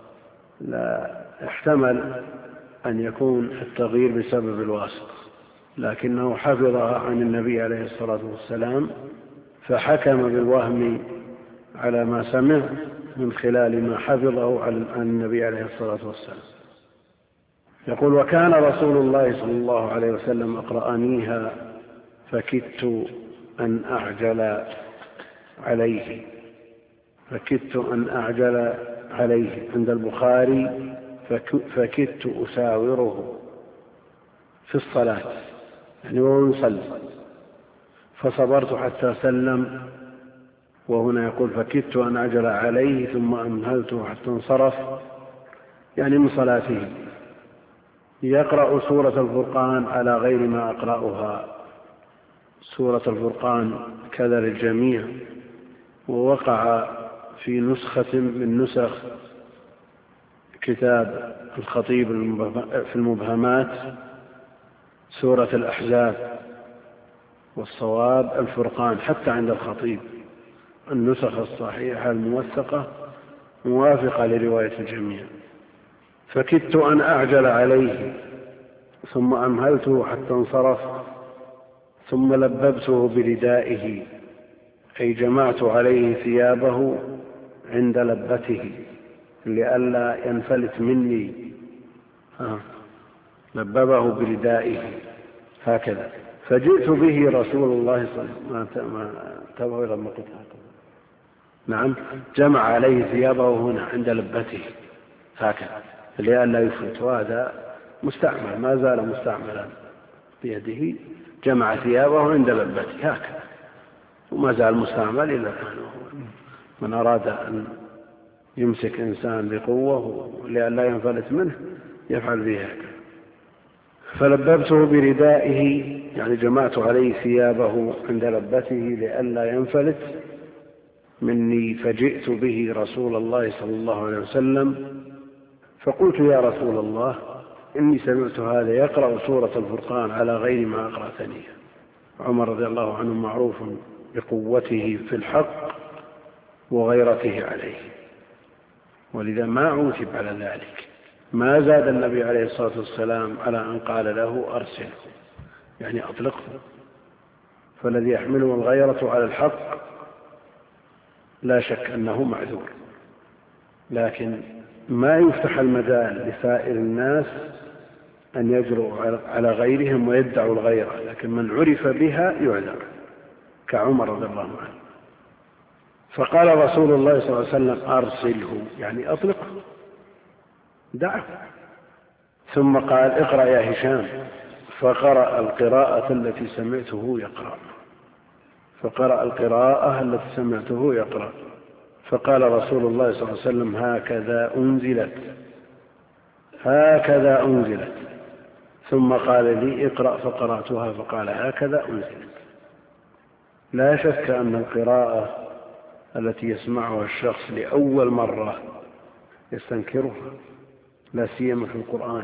لا احتمل أن يكون التغيير بسبب الواسطة، لكنه حفظها عن النبي عليه الصلاة والسلام فحكم بالوهم على ما سمع من خلال ما حفظه عن النبي عليه الصلاة والسلام. يقول وكان رسول الله صلى الله عليه وسلم أقرأنيها فكدت أن أعجل عليه فكدت أن أعجل عليه عند البخاري فكدت أساوره في الصلاة، يعني وهو يصلي، فصبرت حتى سلم. وهنا يقول فكدت أن أعجل عليه ثم أمهلته حتى انصرف، يعني من صلاته. يقرأ سورة الفرقان على غير ما أقرأها، سورة الفرقان كذا للجميع، ووقع في نسخة من نسخ كتاب الخطيب في المبهمات سورة الأحزاب، والصواب الفرقان حتى عند الخطيب. النسخ الصحيحة الموثقة موافقة لرواية الجميع. فكدت أن أعجل عليه ثم أمهلته حتى انصرف ثم لببته بردائه، أي جمعت عليه ثيابه عند لبته لئلا ينفلت مني. آه. لببه بردائه هكذا. فجئت به رسول الله صلى الله عليه وسلم نعم جمع عليه ثيابه هنا عند لبته هكذا لئلا يفلت، وهذا مستعمل ما زال مستعملا بيده، جمع ثيابه عند لبته هكذا، وما زال مستعمل إلا من أراد أن يمسك إنسان بقوة لئلا ينفلت منه يفعل به هكذا. فلببته بردائه، يعني جمعت عليه ثيابه عند لبته لئلا ينفلت مني. فجئت به رسول الله صلى الله عليه وسلم فقلت يا رسول الله إني سمعت هذا يقرأ سورة الفرقان على غير ما أقرأتني. عمر رضي الله عنه معروف بقوته في الحق وغيرته عليه، ولذا ما عوتب على ذلك. ما زاد النبي عليه الصلاة والسلام على أن قال له أرسله، يعني أطلقه. فالذي يحمله الغيرة على الحق لا شك أنه معذور، لكن ما يفتح المجال لسائر الناس أن يجرؤوا على غيرهم ويدعوا الغيرة، لكن من عرف بها يعذر، كعمر رضي الله عنه. فقال رسول الله صلى الله عليه وسلم أرسله، يعني أطلقه، دعه. ثم قال اقرأ يا هشام، فقرأ القراءة التي سمعته يقرأ فقرأ القراءة التي سمعته يقرأ فقال رسول الله صلى الله عليه وسلم هكذا أنزلت هكذا أنزلت ثم قال لي اقرأ، فقرأتها فقال هكذا أنزلت. لا شك أن القراءة التي يسمعها الشخص لأول مرة يستنكرها، لا سيما في القرآن.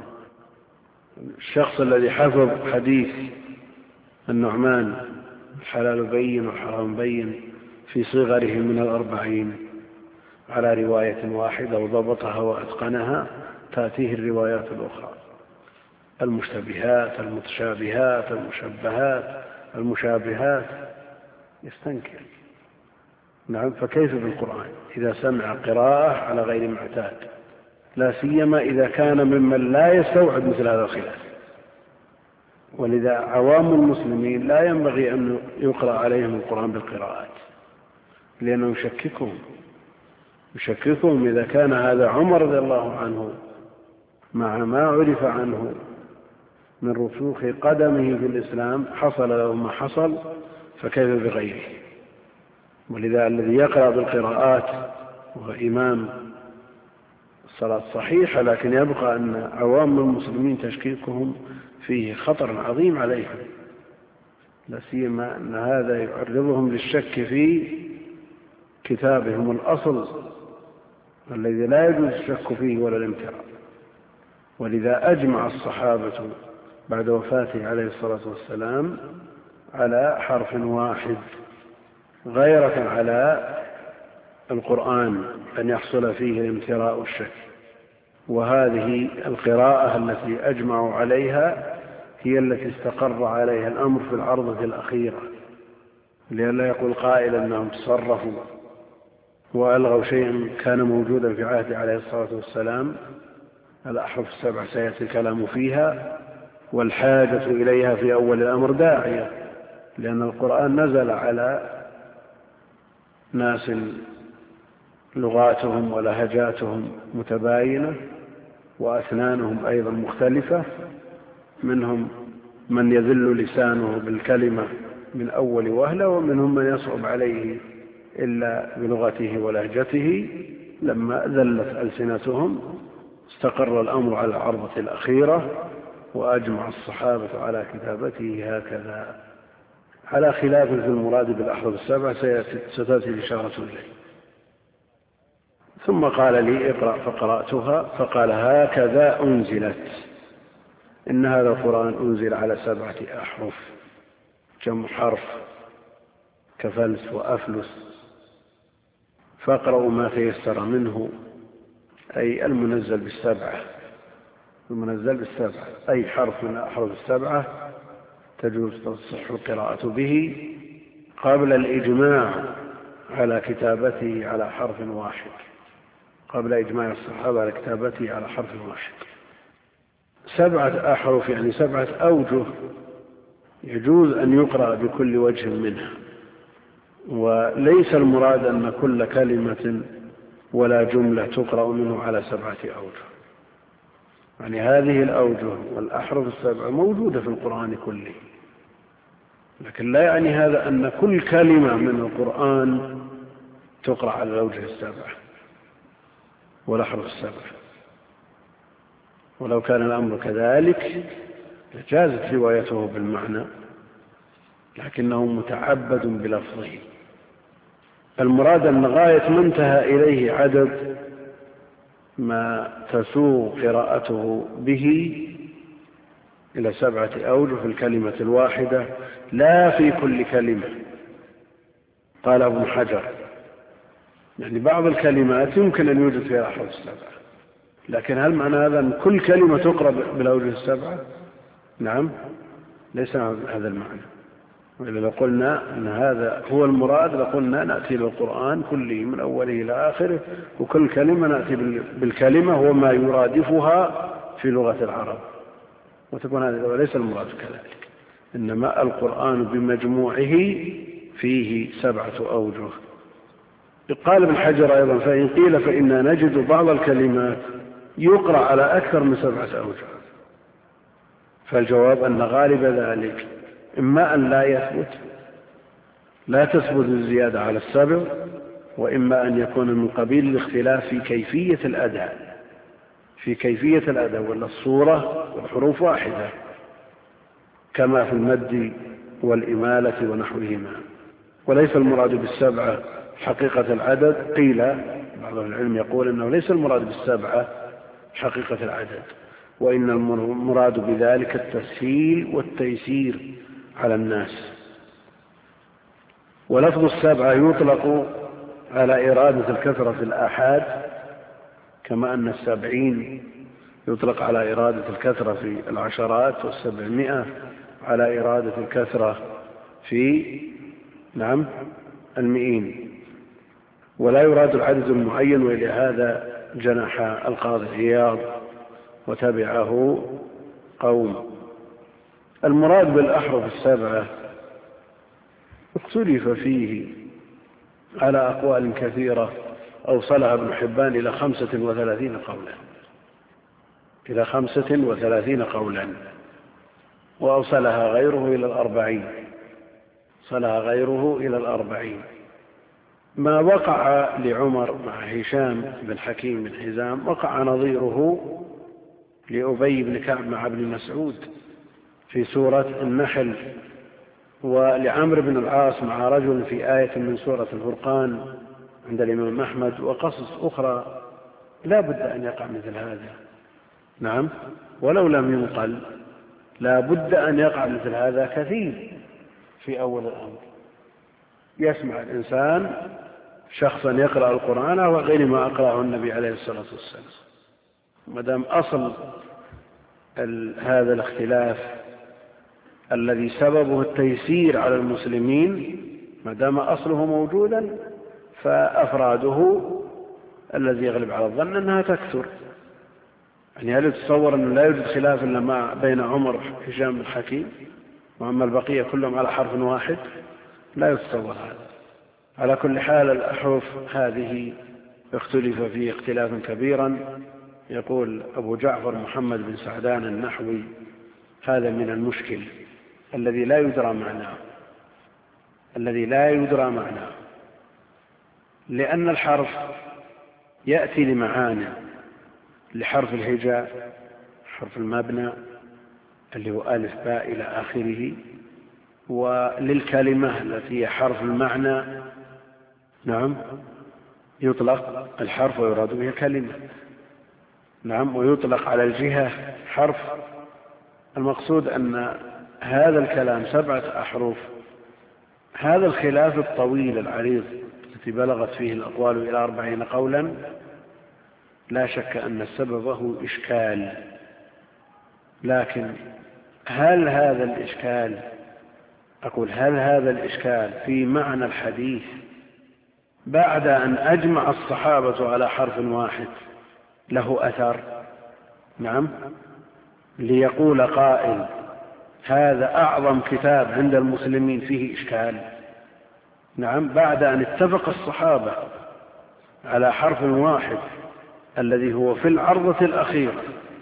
الشخص الذي حفظ حديث النعمان الحلال بين والحرام بين في صغره من الأربعين على رواية واحدة وضبطها وأتقنها، تأتيه الروايات الأخرى المشتبهات المتشابهات المشبهات المشابهات يستنكر. نعم، فكيف بالقرآن إذا سمع قراءة على غير معتاد، لا سيما إذا كان ممن لا يستوعب مثل هذا الخلاف. ولذا عوام المسلمين لا ينبغي أن يقرأ عليهم القرآن بالقراءات، لأنه يشككهم يشككهم إذا كان هذا عمر رضي الله عنه مع ما عرف عنه من رسوخ قدمه في الإسلام حصل له ما حصل، فكيف بغيره؟ ولذا الذي يقرأ بالقراءات هو إمام الصلاة صحيحة، لكن يبقى أن عوام المسلمين تشكيكهم فيه خطر عظيم عليهم، لا سيما أن هذا يعرضهم للشك في كتابهم الأصل الذي لا يجوز الشك فيه ولا الامتراء. ولذا أجمع الصحابة بعد وفاته عليه الصلاة والسلام على حرف واحد، غيرة على القرآن أن يحصل فيه الامتراء والشك. وهذه القراءة التي أجمعوا عليها هي التي استقر عليها الأمر في العرضة الأخيرة، لئلا يقول قائل أنهم تصرفوا وألغوا شيئا كان موجودا في عهد عليه الصلاة والسلام. الأحرف السبع سيأتي الكلام فيها، والحاجة إليها في أول الأمر داعية، لأن القرآن نزل على ناس لغاتهم ولهجاتهم متباينة وأسنانهم أيضا مختلفة، منهم من يذل لسانه بالكلمة من أول وهلة، ومنهم من يصعب عليه إلا بلغته ولهجته. لما ذلت ألسنتهم استقر الأمر على العرضة الأخيرة، وأجمع الصحابة على كتابته هكذا، على خلاف في المراد بالأحرف السبع ستأتي الإشارة إليه. ثم قال لي اقرأ، فقرأتها فقال هكذا أنزلت، إن هذا القرآن أنزل على سبعة أحرف، جمع حرف كفلس وأفلس، فاقرأوا ما تيسر منه، أي المنزل بالسبعة المنزل بالسبعة أي حرف من الأحرف السبعة تجوز تصح القراءة به قبل الإجماع على كتابته على حرف واحد قبل إجماع الصحابة على كتابته على حرف واحد. سبعة أحرف يعني سبعة أوجه يجوز أن يقرأ بكل وجه منها، وليس المراد أن كل كلمة ولا جملة تقرأ منه على سبعة أوجه. يعني هذه الأوجه والأحرف السبعة موجودة في القرآن كله، لكن لا يعني هذا أن كل كلمة من القرآن تقرأ على الأوجه السبعة والأحرف السبعة. ولو كان الأمر كذلك جازت روايته بالمعنى، لكنه متعبد بلفظه. المراد أن غاية ما انتهى إليه عدد ما تسوغ قراءته به إلى سبعة أوجه في الكلمة الواحدة لا في كل كلمة. قال ابن حجر يعني بعض الكلمات يمكن أن يوجد فيها الأحرف السبعة، لكن هل معنى هذا أن كل كلمة تقرأ بالأوجه السبعة؟ نعم، ليس هذا المعنى. وإذا لو قلنا أن هذا هو المراد لقلنا نأتي بالقرآن كله من أوله إلى آخره، وكل كلمة نأتي بالكلمة وما يرادفها في لغة العرب، وتكون هذا ليس المراد كذلك، إنما القرآن بمجموعه فيه سبعة أوجه. قال ابن حجر أيضا: فإن قيل فإنا نجد بعض الكلمات يقرأ على أكثر من سبعة أوجه، فالجواب أن غالب ذلك إما أن لا يثبت لا تثبت الزيادة على السبع، وإما أن يكون من قبيل الاختلاف في كيفية الأداء في كيفية الأداء ولا الصورة والحروف واحدة، كما في المد والإمالة ونحوهما. وليس المراد بالسبعة حقيقة العدد. قيل بعض العلم يقول أنه ليس المراد بالسبعة حقيقة العدد، وإن المراد بذلك التسهيل والتيسير على الناس. ولفظ السبعة يطلق على إرادة الكثرة في الآحاد، كما أن السبعين يطلق على إرادة الكثرة في العشرات، والسبعمائة على إرادة الكثرة في نعم المئين، ولا يراد العدد المعين. وإلى هذا جنح القاضي عياض وتبعه قوم. المراد بالأحرف السبعة اختلف فيه على أقوال كثيرة، أوصلها ابن حبان إلى خمسة وثلاثين قولا إلى خمسة وثلاثين قولا وأوصلها غيره إلى الأربعين صلها غيره إلى الأربعين. ما وقع لعمر مع هشام بن حكيم بن حزام وقع نظيره لأبي بن كعب مع ابن مسعود في سورة النحل، ولعمرو بن العاص مع رجل في آية من سورة الفرقان عند الإمام أحمد، وقصص أخرى لا بد أن يقع مثل هذا. نعم، ولو لم ينقل لا بد أن يقع مثل هذا كثير في أول الأمر. يسمع الإنسان شخصا يقرأ القرآن وغير ما أقرأه النبي عليه الصلاة والسلام. مدام أصل هذا الاختلاف الذي سببه التيسير على المسلمين مدام أصله موجودا، فأفراده الذي يغلب على الظن أنها تكثر. يعني هل يتصور أنه لا يوجد خلاف إلا ما بين عمر هشام بن حكيم، وأما البقية كلهم على حرف واحد؟ لا يتصور هذا. على كل حال الأحرف هذه اختلف فيه اختلافا كبيرا. يقول أبو جعفر محمد بن سعدان النحوي: هذا من المشكل الذي لا يدرى معناه الذي لا يدرى معناه لأن الحرف يأتي لمعاني، لحرف الهجاء، حرف المبنى اللي هو ألف باء إلى آخره، وللكلمة التي هي حرف المعنى نعم يطلق الحرف ويراد به كلمة. نعم، ويطلق على الجهة حرف. المقصود أن هذا الكلام سبعة أحرف. هذا الخلاف الطويل العريض التي بلغت فيه الأقوال إلى أربعين قولا لا شك أن سببه إشكال، لكن هل هذا الإشكال أقول هل هذا الإشكال في معنى الحديث بعد أن أجمع الصحابة على حرف واحد له أثر؟ نعم، ليقول قائل هذا أعظم كتاب عند المسلمين فيه إشكال. نعم، بعد أن اتفق الصحابة على حرف واحد الذي هو في العرضة الأخيرة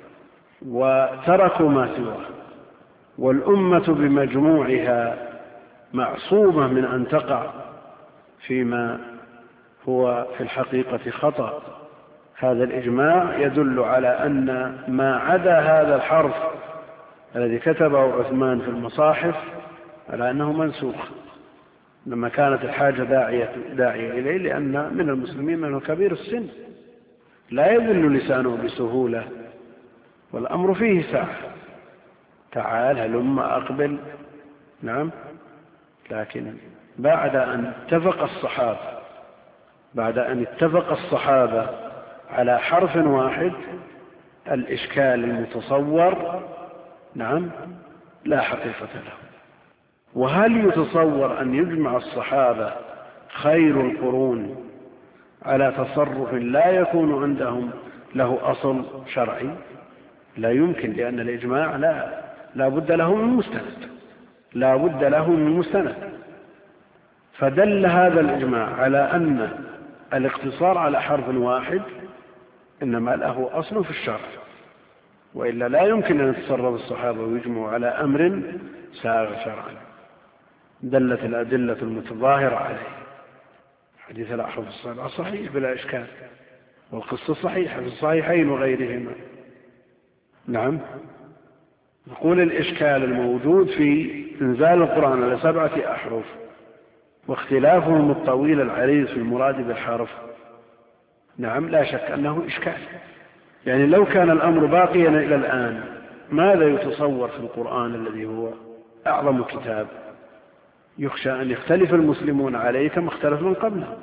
وتركوا ما سواه، والأمة بمجموعها معصومة من أن تقع فيما هو في الحقيقة خطأ. هذا الإجماع يدل على أن ما عدا هذا الحرف الذي كتبه عثمان في المصاحف على أنه منسوخ لما كانت الحاجة داعية, داعية إليه، لأن من المسلمين من هو كبير السن لا يذل لسانه بسهولة، والأمر فيه سعة، تعال هلم أقبل. نعم، لكن بعد أن اتفق الصحابة بعد أن اتفق الصحابة على حرف واحد الإشكال المتصور نعم لا حقيقة له. وهل يتصور أن يجمع الصحابة خير القرون على تصرف لا يكون عندهم له أصل شرعي؟ لا يمكن، لأن الإجماع لا لا بد له من مستند لا بد له من مستند فدل هذا الإجماع على أن الاقتصار على حرف واحد إنما له أصل في الشرع، وإلا لا يمكن أن يتصرف الصحابة ويجمعوا على أمر سائغ شرعا دلت الأدلة المتظاهرة عليه. حديث الأحرف السابعة صحيح بلا إشكال، والقصة صحيحة في الصحيحين وغيرهما. نعم. نقول الإشكال الموجود في إنزال القرآن على سبعة أحرف واختلافهم الطويل العريض في المراد بالحرف نعم لا شك أنه إشكال. يعني لو كان الأمر باقيا إلى الآن ماذا يتصور في القرآن الذي هو أعظم كتاب يخشى أن يختلف المسلمون عليه كما اختلف من قبله؟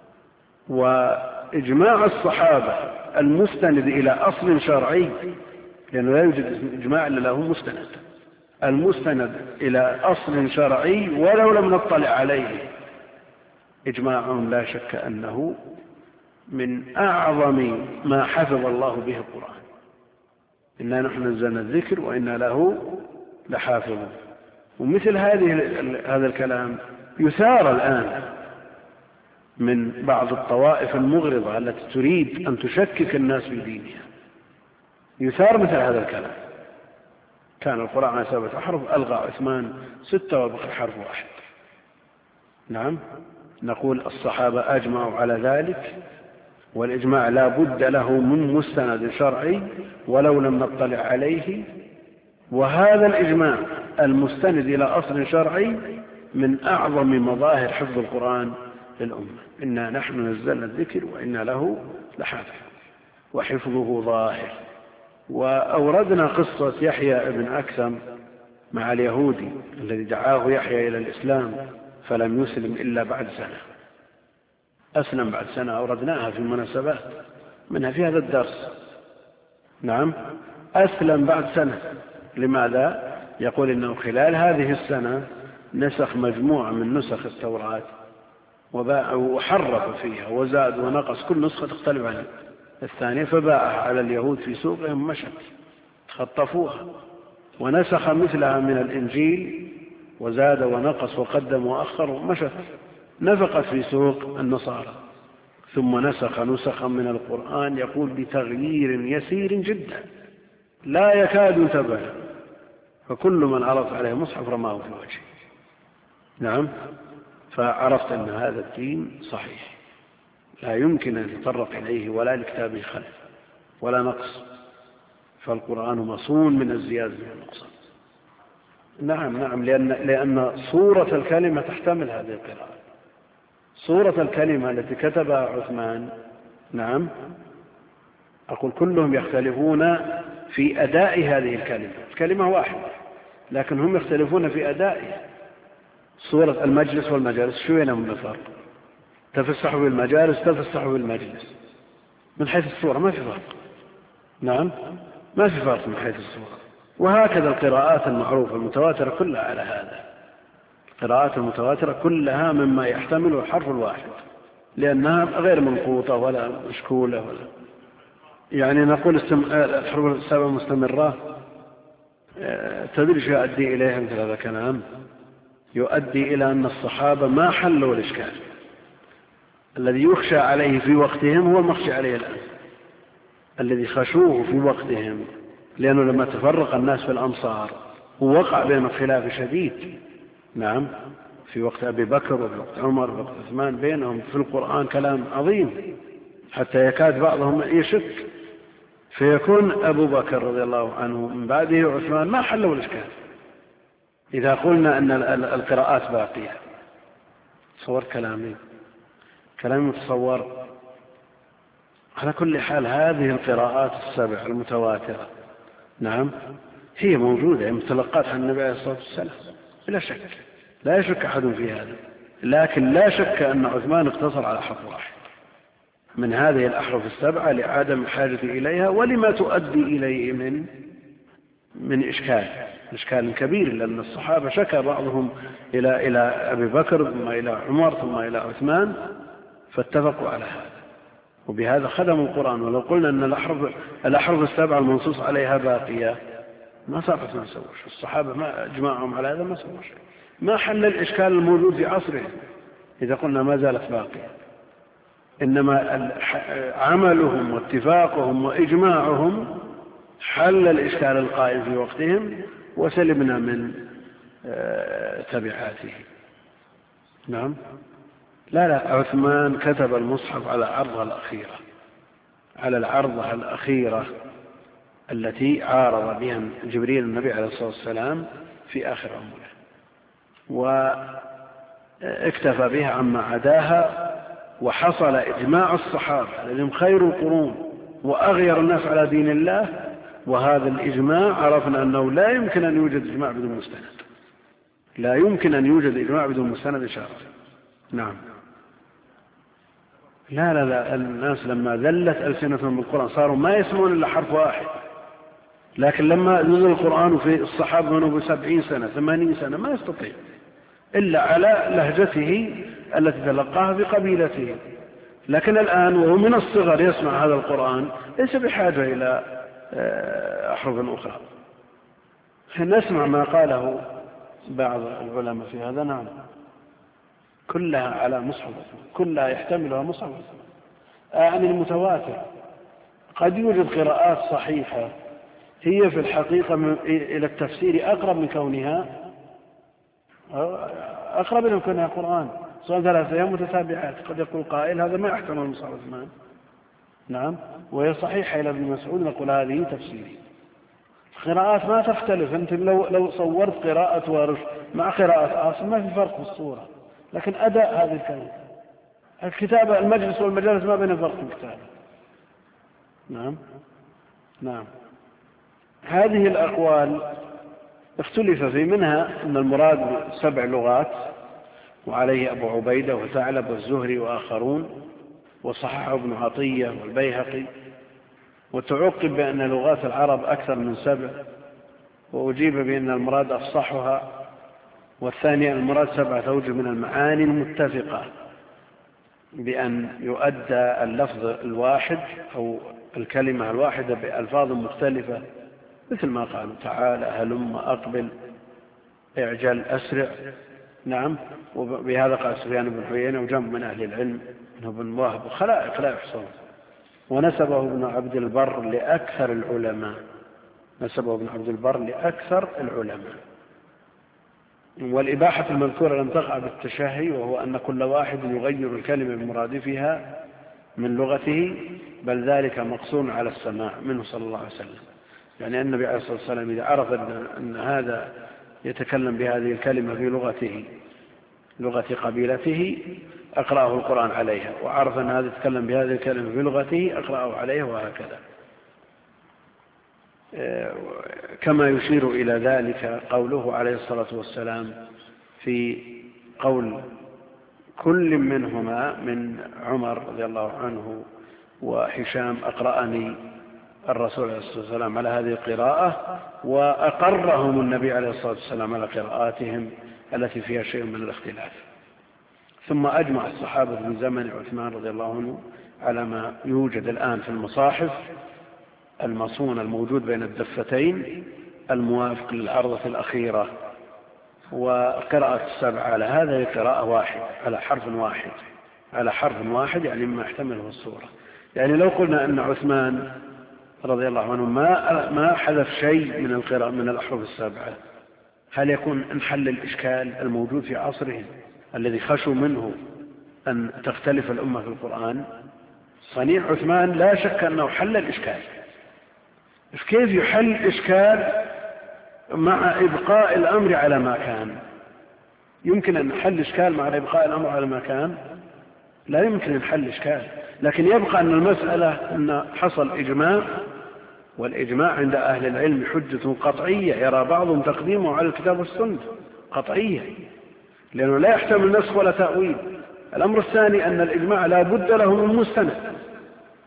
وإجماع الصحابة المستند إلى أصل شرعي، لأنه لا يوجد إجماع إلا له مستند، المستند إلى أصل شرعي ولو لم نطلع عليه إجماعهم لا شك أنه من أعظم ما حفظ الله به القرآن. إنا نحن نزلنا الذكر وإنا له لحافظون. ومثل هذه هذا الكلام يثار الآن من بعض الطوائف المغرضة التي تريد أن تشكك الناس في دينها، يثار مثل هذا الكلام. كان القرآن على سبعة أحرف ألغى عثمان ستة وبقي حرف واحد. نعم. نقول الصحابة أجمعوا على ذلك، والإجماع لا بد له من مستند شرعي ولو لم نطلع عليه، وهذا الإجماع المستند إلى أصل شرعي من أعظم مظاهر حفظ القرآن للأمة. إنا نحن نزلنا الذكر وإنا له لحافظ، وحفظه ظاهر. وأوردنا قصة يحيى بن أكثم مع اليهودي الذي دعاه يحيى إلى الإسلام فلم يسلم إلا بعد سنة، أسلم بعد سنة، أوردناها في المناسبات منها في هذا الدرس. نعم. أسلم بعد سنة. لماذا؟ يقول إنه خلال هذه السنة نسخ مجموعة من نسخ التوراة وحرف فيها وزاد ونقص، كل نسخة تختلف عن الثانية، فباعها على اليهود في سوقهم مشت خطفوها، ونسخ مثلها من الإنجيل وزاد ونقص وقدم وأخر ومشت، نفقت في سوق النصارى. ثم نسخ نسخا من القرآن يقول بتغيير يسير جدا لا يكاد ينتبه، فكل من عرض عليه مصحف رماه في وجهه. نعم. فعرفت أن هذا الدين صحيح لا يمكن أن يتطرق إليه ولا لكتابه خلف ولا نقص، فالقرآن مصون من الزيادة والنقصان. نعم نعم لأن, لأن صورة الكلمة تحتمل هذه القراءة. صورة الكلمة التي كتبها عثمان نعم أقول كلهم يختلفون في أداء هذه الكلمة، الكلمة واحدة لكن هم يختلفون في أدائها. صورة المجلس والمجالس شو بينهم الفرق؟ تفسحوا بالمجالس تفسحوا بالمجلس، من حيث الصورة ما في فرق. نعم ما في فرق من حيث الصورة. وهكذا القراءات المعروفة المتواترة كلها على هذا، القراءات المتواترة كلها مما يحتمل الحرف الواحد لأنها غير منقوطة ولا مشكولة ولا يعني نقول الحروف السبع مستمرة. تدري شو يؤدي إليها مثل هذا الكلام؟ يؤدي إلى أن الصحابة ما حلوا الإشكال الذي يخشى عليه في وقتهم هو المخشى عليه الآن، الذي خشوه في وقتهم، لأنه لما تفرق الناس في الأمصار ووقع بين خلاف شديد. نعم. في وقت أبي بكر وفي وقت عمر وفي وقت عثمان بينهم في القرآن كلام عظيم حتى يكاد بعضهم يشك، فيكون أبو بكر رضي الله عنه من بعده وعثمان ما حلوا الإشكال إذا قلنا أن القراءات باقية. تصور كلامي كلامي متصور. على كل حال هذه القراءات السبع المتواترة نعم هي موجودة متلقات عن النبي عليه الصلاة والسلام بلا شك، لا يشك أحد في هذا، لكن لا شك أن عثمان اقتصر على حرف واحد من هذه الأحرف السبعة لعدم الحاجة إليها ولما تؤدي إليه من من إشكال إشكال كبير، لأن الصحابة شكى بعضهم إلى إلى أبي بكر ثم إلى عمر ثم إلى عثمان فاتفقوا على هذا، وبهذا خدموا القرآن. ولو قلنا أن الأحرف الأحرف السبعة المنصوص عليها باقية ما صارت ما سووش الصحابة، ما اجماعهم على هذا ما سووا شيء، ما حل الإشكال الموجود في عصرهم إذا قلنا ما زالت باقية، إنما عملهم واتفاقهم وإجماعهم حل الإشكال القائم في وقتهم وسلمنا من تبعاته. نعم. لا لا عثمان كتب المصحف على العرضة الأخيرة، على العرضة الأخيرة التي عارض بها جبريل النبي عليه الصلاة والسلام في آخر عمره، واكتفى بها عما عداها، وحصل إجماع الصحابة الذين خير القرون وأغير الناس على دين الله، وهذا الإجماع عرفنا أنه لا يمكن أن يوجد إجماع بدون مستند، لا يمكن أن يوجد إجماع بدون مستند إشارة. نعم. لا لا لا الناس لما ذلت ألسنتهم بالقرآن صاروا ما يسمعون إلا حرف واحد، لكن لما نزل القرآن في الصحابة منه بسبعين سنة ثمانين سنة ما يستطيع إلا على لهجته التي تلقاها في قبيلته، لكن الآن وهو من الصغر يسمع هذا القرآن ليس بحاجة إلى أحرف أخرى. نسمع ما قاله بعض العلماء في هذا. نعم. كلها على مصحف، كلها يحتملها مصحف يعني المتواتر. قد يوجد قراءات صحيحة هي في الحقيقة إلى التفسير أقرب من كونها أقرب من كونها قرآن، صار ثلاثة أيام متتابعات. قد يقول قائل هذا ما يحتمل المصحف الثمان. نعم. وهي صحيحة إلى ابن مسعود نقول هذه تفسيري. القراءات ما تختلف، أنت لو لو صورت قراءة وارش مع قراءة عاصم ما في فرق في الصورة، لكن أداء هذه الكلمة الكتابة المجلس والمجالس ما بين فرق الكتابة. نعم. نعم. هذه الأقوال اختلف في منها أن المراد سبع لغات، وعليه أبو عبيدة وثعلب والزهري وآخرون، وصححه ابن عطية والبيهقي، وتعقب بأن لغات العرب أكثر من سبع، وأجيب بأن المراد أفصحها، والثانية المراد سبعة أوجه من المعاني المتفقة بأن يؤدى اللفظ الواحد أو الكلمة الواحدة بألفاظ مختلفة، مثل ما قالوا تعالى هلم أقبل اعجل أسرع. نعم. وبهذا قال سفيان بن عيينة وجمع من أهل العلم انه بن واهب وخلائق لا يحصون، ونسبه ابن عبد البر لأكثر العلماء، نسبه ابن عبد البر لأكثر العلماء. والإباحة المذكورة لم تقع بالتشهي، وهو أن كل واحد يغير الكلمة بمرادفها من لغته، بل ذلك مقصور على السماع منه صلى الله عليه وسلم. يعني النبي عليه الصلاة والسلام إذا عرف أن هذا يتكلم بهذه الكلمة في لغته لغة قبيلته أقرأه القرآن عليها، وعرف أن هذا يتكلم بهذه الكلمة في لغته أقرأه عليها، وهكذا. كما يشير إلى ذلك قوله عليه الصلاة والسلام في قول كل منهما من عمر رضي الله عنه وهشام أقرأني الرسول عليه الصلاة والسلام على هذه القراءة، وأقرهم النبي عليه الصلاة والسلام على قراءاتهم التي فيها شيء من الاختلاف. ثم أجمع الصحابة من زمن عثمان رضي الله عنه على ما يوجد الآن في المصاحف المصون الموجود بين الدفتين الموافق للعرضة الأخيرة، وقراءة السبع على هذا قراءة واحد على حرف واحد على حرف واحد يعني مما يحتمله الصورة. يعني لو قلنا أن عثمان رضي الله عنه ما ما حذف شيء من القراءة من الأحرف السبعة، هل يكون انحل الإشكال الموجود في عصرهم الذي خشوا منه أن تختلف الأمة في القرآن؟ صنيع عثمان لا شك أنه حل الإشكال. كيف يحل الإشكال مع إبقاء الأمر على ما كان؟ يمكن أن نحل إشكال مع إبقاء الأمر على ما كان؟ لا يمكن أن نحل إشكال، لكن يبقى أن المسألة أن حصل إجماع، والإجماع عند أهل العلم حجة قطعية يرى بعضهم تقديمه على الكتاب والسنة قطعية، لأنه لا يحتمل نسخ ولا تأويل. الأمر الثاني أن الإجماع لا بد له من مستند،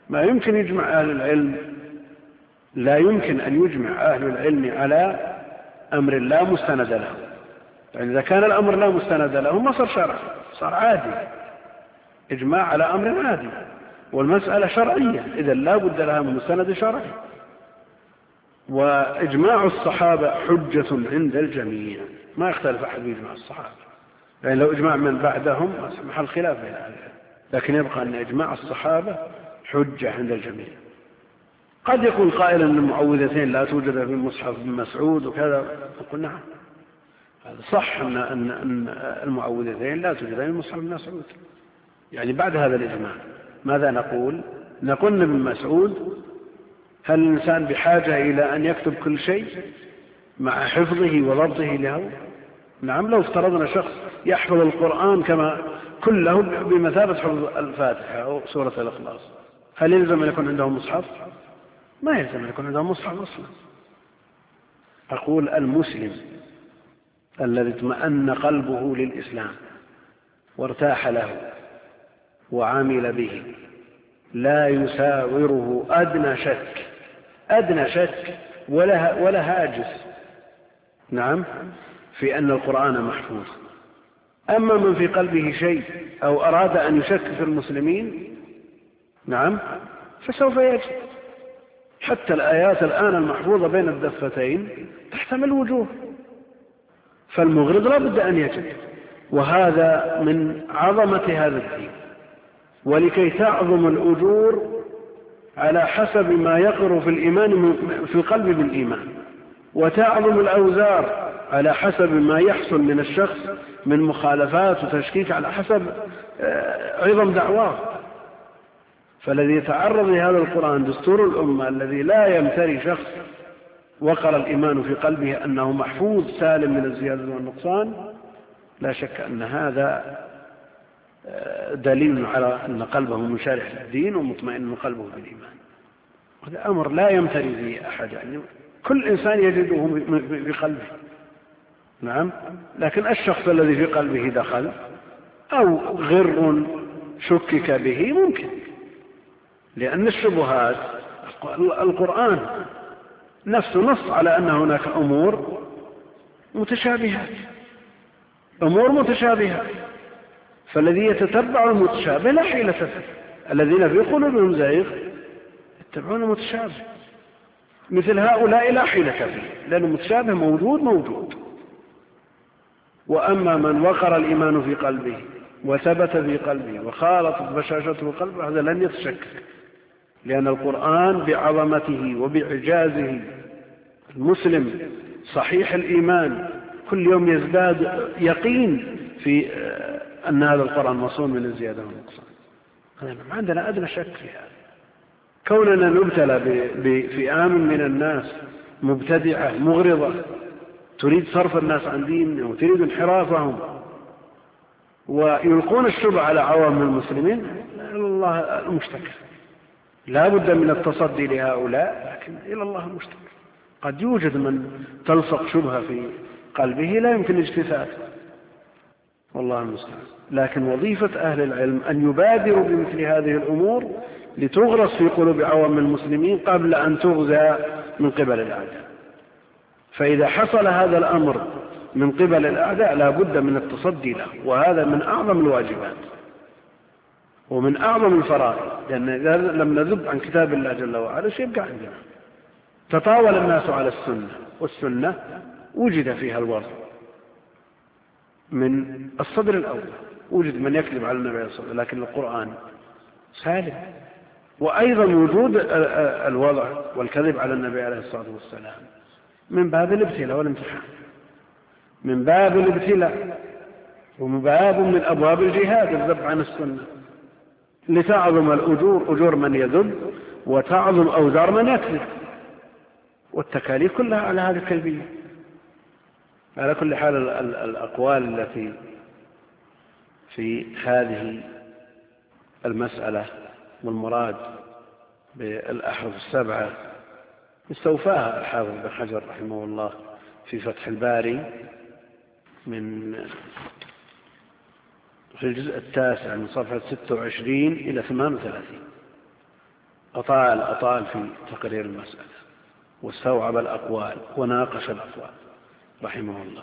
ما يمكن يجمع أهل العلم، لا يمكن أن يجمع أهل العلم على أمر لا مستند له. يعني إذا كان الأمر لا مستند له ما صار شرع، صار عادي، إجماع على أمر عادي، والمسألة شرعية، إذا لا بد لها من مستند شرعي. وإجماع الصحابة حجة عند الجميع، ما يختلف أحد بإجماع الصحابة، يعني لو إجماع من بعدهم محل خلاف بين أهل العلم، لكن يبقى أن إجماع الصحابة حجة عند الجميع. قد يكون قائلا أن المعوذتين لا توجد في المصحف ابن مسعود وكذا، نقول نعم، هذا صح أن أن المعوذتين لا توجد في المصحف ابن مسعود، يعني بعد هذا الإجماع ماذا نقول؟ نقول ابن مسعود هل الإنسان بحاجة إلى أن يكتب كل شيء مع حفظه وضبطه له؟ نعم، لو افترضنا شخص يحفظ القرآن كما كله بمثابة حفظ الفاتحة أو سورة الإخلاص، هل يلزم أن يكون عنده مصحف؟ ما يلزم أن يكون عنده مصحف أصلا. أقول المسلم الذي اطمأن قلبه للإسلام وارتاح له وعمل به لا يساوره أدنى شك، أدنى شك ولا, ولا هاجس، نعم، في أن القرآن محفوظ. أما من في قلبه شيء أو أراد أن يشك في المسلمين، نعم، فسوف يجد. حتى الآيات الآن المحفوظة بين الدفتين تحتمل وجوه، فالمغرض لا بد أن يجد. وهذا من عظمة هذا الدين. ولكي تعظم الأجور على حسب ما يقر في الإيمان في القلب بالإيمان، وتعظم الأوزار على حسب ما يحصل من الشخص من مخالفات وتشكيك على حسب عظم دعواه. فالذي يتعرض لهذا القرآن دستور الأمة الذي لا يمتري شخص وقر الإيمان في قلبه أنه محفوظ سالم من الزيادة والنقصان، لا شك أن هذا دليل على أن قلبه منشرح للدين ومطمئن قلبه بالإيمان. هذا أمر لا يمتري به أحد، يعني كل إنسان يجده في قلبه، نعم. لكن الشخص الذي في قلبه دخل أو غر شكك به ممكن، لأن الشبهات القرآن نفسه نص على أن هناك أمور متشابهات، أمور متشابهات، فالذي يتتبع المتشابه لا حيلة فيه. الذين في قلوبهم زيغ يتبعون المتشابه، مثل هؤلاء لا حيلة فيه، لأن المتشابه موجود موجود. وأما من وقر الإيمان في قلبه وثبت في قلبه وخالطت بشاشته قلبه، هذا لن يتشكك، لأن القرآن بعظمته وبإعجازه المسلم صحيح الإيمان كل يوم يزداد يقين في أن هذا القرآن مصون من الزيادة والنقصان. ما عندنا أدنى شك في هذا. كوننا نبتلى بفئام من الناس مبتدعة مغرضة تريد صرف الناس عن دينهم وتريد انحرافهم ويلقون الشبه على عوام المسلمين، إلى الله المشتكى. لا بد من التصدي لهؤلاء، لكن إلى الله المشتكى. قد يوجد من تلصق شبهة في قلبه لا يمكن اجتثاثه، والله المستعان. لكن وظيفة أهل العلم أن يبادروا بمثل هذه الأمور لتغرس في قلوب عوام المسلمين قبل أن تغزى من قبل الأعداء. فإذا حصل هذا الأمر من قبل الأعداء لا بد من التصدي له، وهذا من أعظم الواجبات ومن أعظم الفرائض، لأن إذا لم نذب عن كتاب الله جل وعلا شيء يبقى عندنا. تطاول الناس على السنة، والسنة وجد فيها الوضع من الصدر الأول، وجد من يكذب على النبي صلى الله عليه وسلم، لكن القرآن سالم. وأيضا وجود الوضع والكذب على النبي عليه الصلاة والسلام من باب الابتلاء والامتحان، من باب الابتلاء، ومن باب من أبواب الجهاد الذب عن السنة، لتعظم الأجور أجور من يذب وتعظم أوزار من يكذب، والتكاليف كلها على هذه الكيفية. على كل حال الأقوال التي في هذه المسألة والمراد بالأحرف السبعة استوفاها الحافظ بن حجر رحمه الله في فتح الباري من في الجزء التاسع من صفحة ستة وعشرين إلى ثمان وثلاثين. أطال أطال في تقرير المسألة واستوعب الأقوال وناقش الأقوال رحمه الله.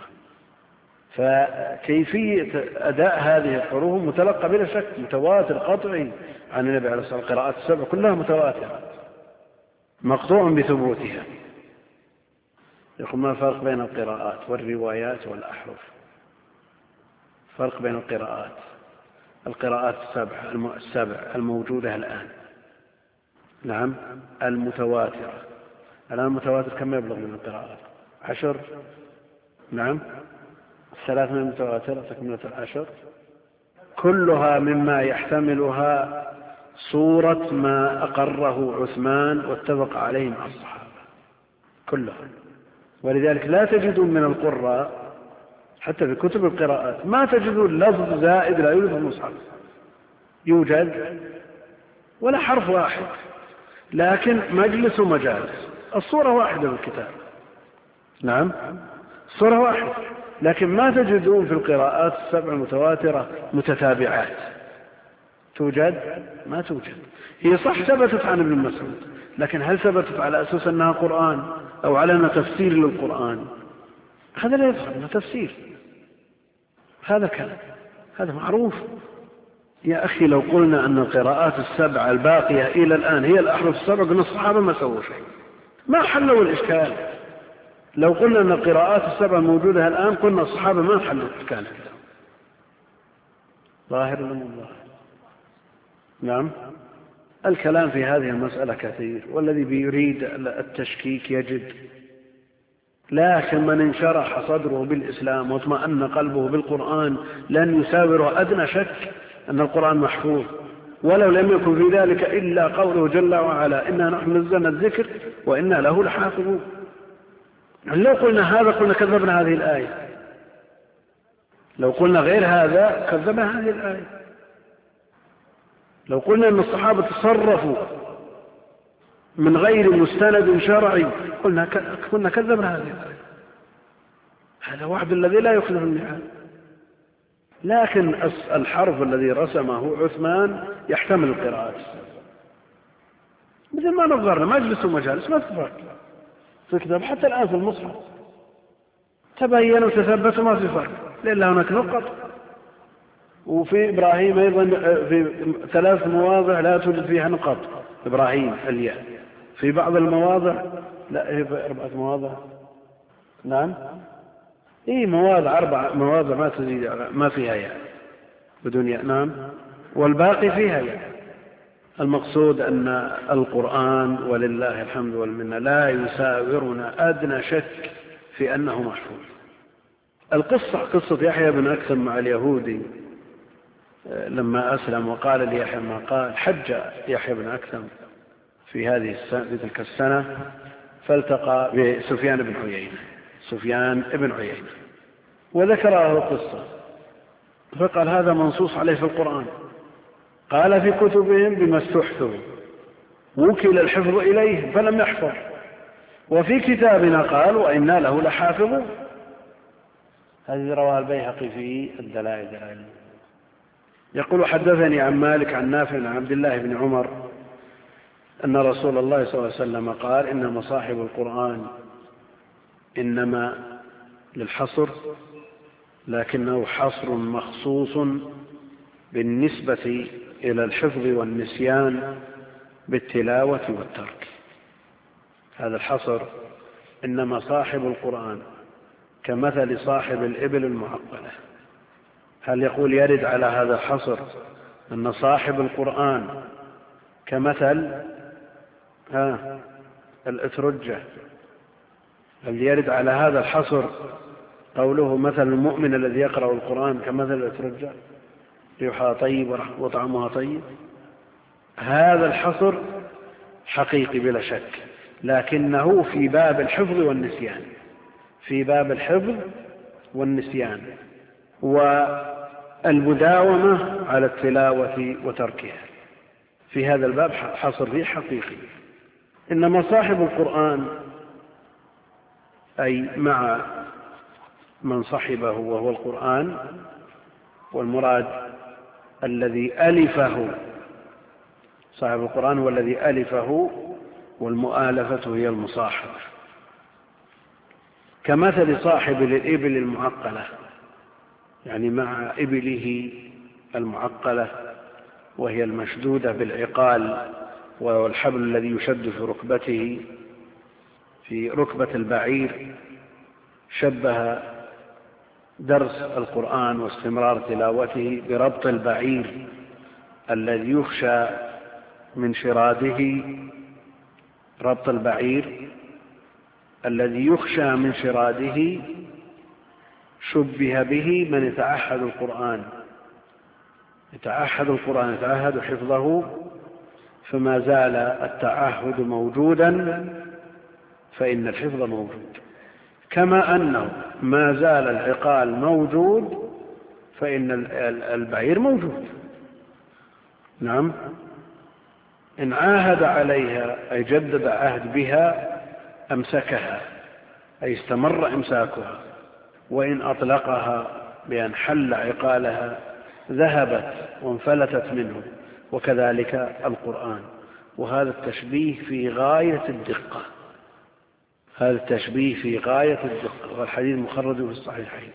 فكيفية أداء هذه الحروف متلقى بلا شك متواتر قطعي عن النبي عليه الصلاة والسلام. القراءات السبع كلها متواترة مقطوع بثبوتها. يقول ما الفرق بين القراءات والروايات والأحرف؟ فرق بين القراءات القراءات السبع السبع الموجودة الآن، نعم المتواترة الآن. المتواتر كم يبلغ من القراءات؟ عشر، نعم الثلاث من المتواترة تكملة العشر، كلها مما يحتملها صورة ما أقره عثمان واتفق عليه مع الصحابة كلها. ولذلك لا تجدون من القراء حتى في كتب القراءات ما تجدون لفظ زائد لا يوجد في المصحف، يوجد ولا حرف واحد، لكن مجلس ومجالس. الصورة واحدة بالكتاب، نعم الصورة واحدة، لكن ما تجدون في القراءات السبع المتواترة متتابعات. توجد؟ ما توجد. هي صح ثبتت عن ابن مسعود، لكن هل ثبتت على أساس أنها قرآن أو على أنها تفسير للقرآن؟ هذا لا يفهم، أنها تفسير. هذا كلام، هذا معروف. يا أخي لو قلنا أن القراءات السبع الباقية إلى الآن هي الأحرف السبع قلنا الصحابة ما سووا شيء، ما حلوا الإشكال. لو قلنا أن القراءات السبع الموجودة الآن قلنا الصحابة ما حلوا الإشكال. ظاهر لهم الله. نعم الكلام في هذه المسألة كثير، والذي بيريد التشكيك يجد، لكن من انشرح صدره بالإسلام واطمأن قلبه بالقرآن لن يساوره أدنى شك أن القرآن محفوظ، ولو لم يكن في ذلك إلا قوله جل وعلا إنا نحن نزلنا الذكر وإنا له لحافظون. لو قلنا هذا قلنا كذبنا هذه الآية، لو قلنا غير هذا كذبنا هذه الآية. لو قلنا أن الصحابة تصرفوا من غير مستند شرعي قلنا كنا كذبنا هذه الآية. هذا وعد الذي لا يخلف الميعاد. لكن الحرف الذي رسمه عثمان يحتمل القراءات مثل ما نظرنا مجلس ومجالس ما تفرق في الكتاب، حتى الآن في المصحف تبين وتثبت ما في فرق، لأن هناك نقط. وفي إبراهيم أيضا في ثلاث مواضع لا توجد فيها نقط إبراهيم الياء، في بعض المواضع لا هي في أربعة مواضع، نعم إيه مواضع أربع مواضع ما تزيد ما فيها ياء بدون ياء، نعم والباقي فيها ياء. المقصود أن القرآن ولله الحمد والمنة لا يساورنا أدنى شك في أنه محفوظ. القصة قصة يحيى بن أكثم مع اليهودي لما أسلم وقال ليحيى ما قال. حج يحيى بن أكثم في هذه السنة في تلك السنة فالتقى بسفيان بن عيينة سفيان بن عيينة وذكره القصة، فقال هذا منصوص عليه في القرآن. قال في كتبهم بما استحفظوا وكل الحفظ إليه فلم يحفظ، وفي كتابنا قال وإنا له لحافظون. هذه رواه البيهقي في الدلائل العلمية. يقول حدثني عن مالك عن نافع عن عبد الله بن عمر أن رسول الله صلى الله عليه وسلم قال إن مصاحب القرآن إنما للحصر، لكنه حصر مخصوص بالنسبة إلى الحفظ والنسيان بالتلاوة والترك. هذا الحصر إنما صاحب القرآن كمثل صاحب الإبل المعقلة. هل يقول يرد على هذا الحصر أن صاحب القرآن كمثل ها الأترجة؟ هل يرد على هذا الحصر قوله مثل المؤمن الذي يقرأ القرآن كمثل الأترجة ريحها طيب وطعمها طيب؟ هذا الحصر حقيقي بلا شك، لكنه في باب الحفظ والنسيان في باب الحفظ والنسيان والمداومة على التلاوة وتركها. في هذا الباب حصر فيه حقيقي. إنما صاحب القرآن أي مع من صحبه وهو القرآن، والمراد الذي ألفه صاحب القرآن هو الذي ألفه، والمؤالفة هي المصاحبة. كمثل صاحب الإبل المعقلة، يعني مع إبله المعقلة وهي المشدودة بالعقال والحبل الذي يشد في ركبته في ركبة البعير، شبه درس القرآن واستمرار تلاوته بربط البعير الذي يخشى من شراده، ربط البعير الذي يخشى من شراده شبه به من يتعهد القرآن، يتعهد القرآن، يتعهد حفظه، فما زال التعهد موجودا فإن الحفظ موجود، كما أنه ما زال العقال موجود فإن البعير موجود. نعم، إن عاهد عليها أي جدد عهد بها أمسكها أي استمر إمساكها، وإن أطلقها بأن حل عقالها ذهبت وانفلتت منه، وكذلك القرآن. وهذا التشبيه في غاية الدقة، هذا التشبيه في غاية الدقة، والحديث مخرج في الصحيحين.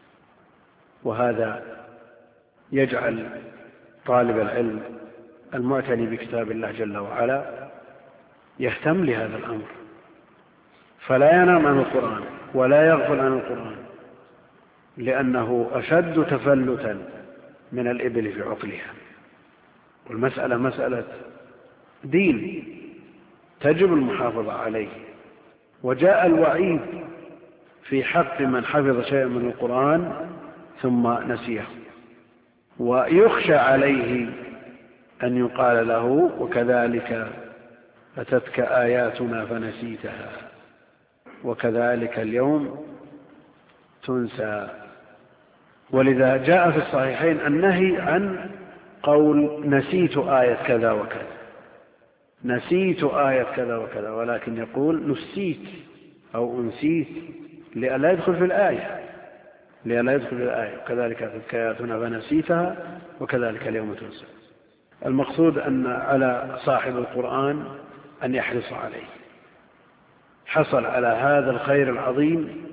وهذا يجعل طالب العلم المعتني بكتاب الله جل وعلا يهتم لهذا الأمر، فلا ينام عن القرآن ولا يغفل عن القرآن، لأنه أشد تفلتا من الإبل في عقلها. والمسألة مسألة دين تجب المحافظة عليه، وجاء الوعيد في حق من حفظ شيئا من القرآن ثم نسيه، ويخشى عليه أن يقال له وكذلك أتتك آياتنا فنسيتها وكذلك اليوم تنسى. ولذا جاء في الصحيحين النهي عن قول نسيت آية كذا وكذا، نسيت آية كذا وكذا، ولكن يقول نسيت أو أنسيت لئلا يدخل في الآية، لئلا يدخل في الآية وكذلك أتتك آياتنا فنسيتها وكذلك اليوم تنسى. المقصود أن على صاحب القرآن أن يحرص عليه، حصل على هذا الخير العظيم،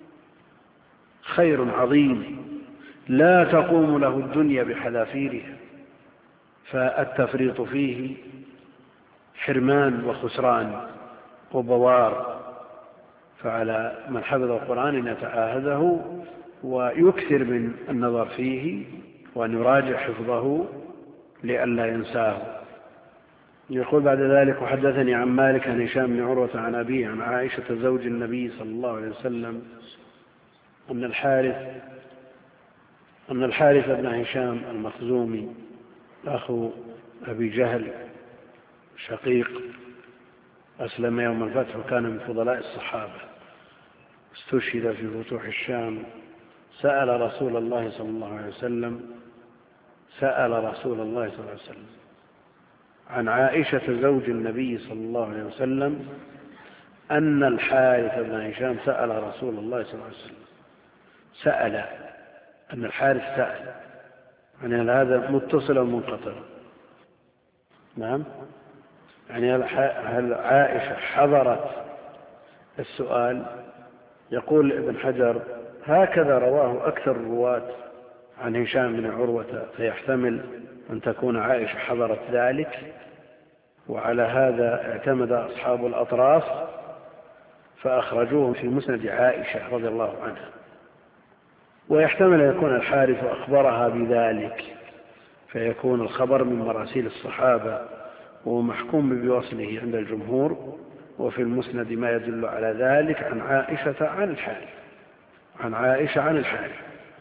خير عظيم لا تقوم له الدنيا بحذافيرها، فالتفريط فيه حرمان وخسران وبوار. فعلى من حفظ القرآن أن يتعاهده ويكثر من النظر فيه وأن يراجع حفظه لئلا ينساه. يقول بعد ذلك: وحدثني عن مالك عن هشام بن عروة عن أبيه عن عائشة زوج النبي صلى الله عليه وسلم أن الحارث أن الحارث بن هشام المخزومي أخو أبي جهل شقيق أسلم يوم الفتح وكان من فضلاء الصحابة، استشهد في فتوح الشام، سأل رسول الله صلى الله عليه وسلم سأل رسول الله صلى الله عليه وسلم عن عائشة زوج النبي صلى الله عليه وسلم أن الحارث بن هشام سأل رسول الله صلى الله عليه وسلم. سأل أن الحارث سأل، يعني هذا متصل أو منقطع؟ نعم، يعني هل عائشة حضرت السؤال؟ يقول ابن حجر: هكذا رواه أكثر الرواة عن هشام بن عروة، فيحتمل أن تكون عائشة حضرت ذلك، وعلى هذا اعتمد أصحاب الأطراف فأخرجوه في مسند عائشة رضي الله عنها. ويحتمل أن يكون الحارث أخبرها بذلك فيكون الخبر من مراسيل الصحابة ومحكوم بوصله عند الجمهور، وفي المسند ما يدل على ذلك عن عائشة عن الحارث عن عائشة عن الحارث.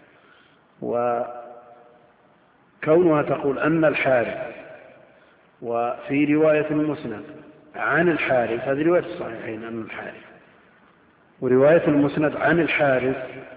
وكونها تقول أن الحارث وفي رواية المسند عن الحارث، هذه رواية الصحيحين أن الحارث، ورواية المسند عن الحارث،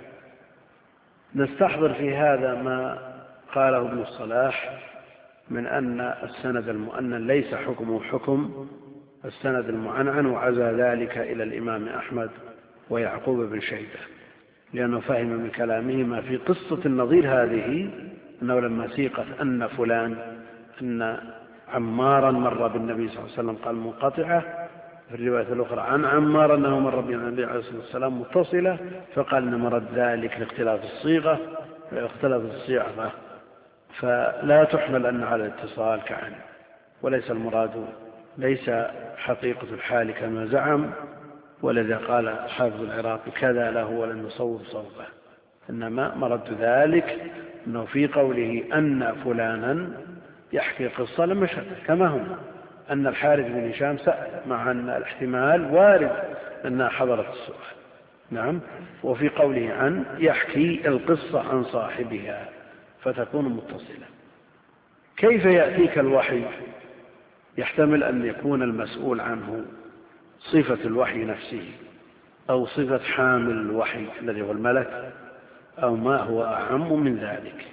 نستحضر في هذا ما قاله ابن الصلاح من أن السند المؤنن ليس حكمه حكم السند المعنعن، وعزى ذلك إلى الإمام أحمد ويعقوب بن شيبة، لأنه فهم من كلامهما في قصة النظير هذه أنه لما سيقت أن فلان أن عمارا مر بالنبي صلى الله عليه وسلم قال منقطعة، في الرواية الأخرى عن عمار أنه مر بالنبي عليه الصلاة والسلام متصلة، فقال إن مرد ذلك لاختلاف الصيغة اختلاف الصيغة، فلا تحمل أن على الاتصال كعن، وليس المراد ليس حقيقة الحال كما زعم، ولذا قال حافظ العراقي كذا له ولم يصوب صوبه، إنما مرد ذلك أنه في قوله أن فلانا يحكي قصة لما شاء كما هو أن الحارث بن هشام سأل، مع أن الاحتمال وارد أنها حضرت السؤال. نعم. وفي قوله عن يحكي القصة عن صاحبها فتكون متصلة. كيف يأتيك الوحي؟ يحتمل أن يكون المسؤول عنه صفة الوحي نفسه، أو صفة حامل الوحي الذي هو الملك، أو ما هو أعم من ذلك.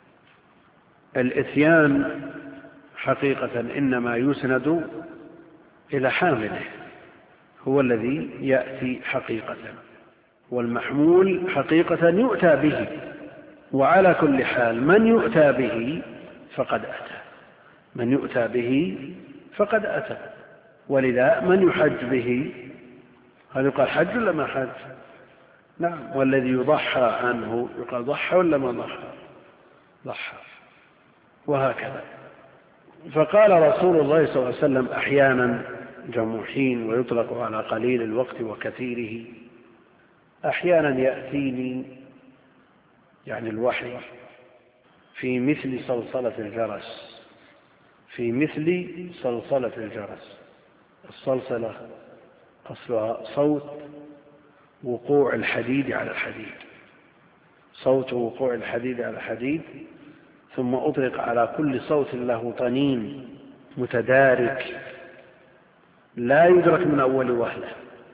الإتيان حقيقة إنما يسند إلى حامله، هو الذي يأتي حقيقة، والمحمول حقيقة يؤتى به. وعلى كل حال من يؤتى به فقد أتى، من يؤتى به فقد أتى. ولذا من يحج به هل يقال حج ولا ما حج؟ نعم. والذي يضحى عنه يقال ضحى ولا ما ضحى؟ ضحى. وهكذا. فقال رسول الله صلى الله عليه وسلم أحيانا جموحين، ويطلق على قليل الوقت وكثيره، أحيانا يأتيني يعني الوحي في مثل صلصلة الجرس، في مثل صلصلة الجرس. الصلصلة أصلها صوت وقوع الحديد على الحديد، صوت وقوع الحديد على الحديد، ثم أطلق على كل صوت له طنين متدارك لا يدرك من أول وهلة،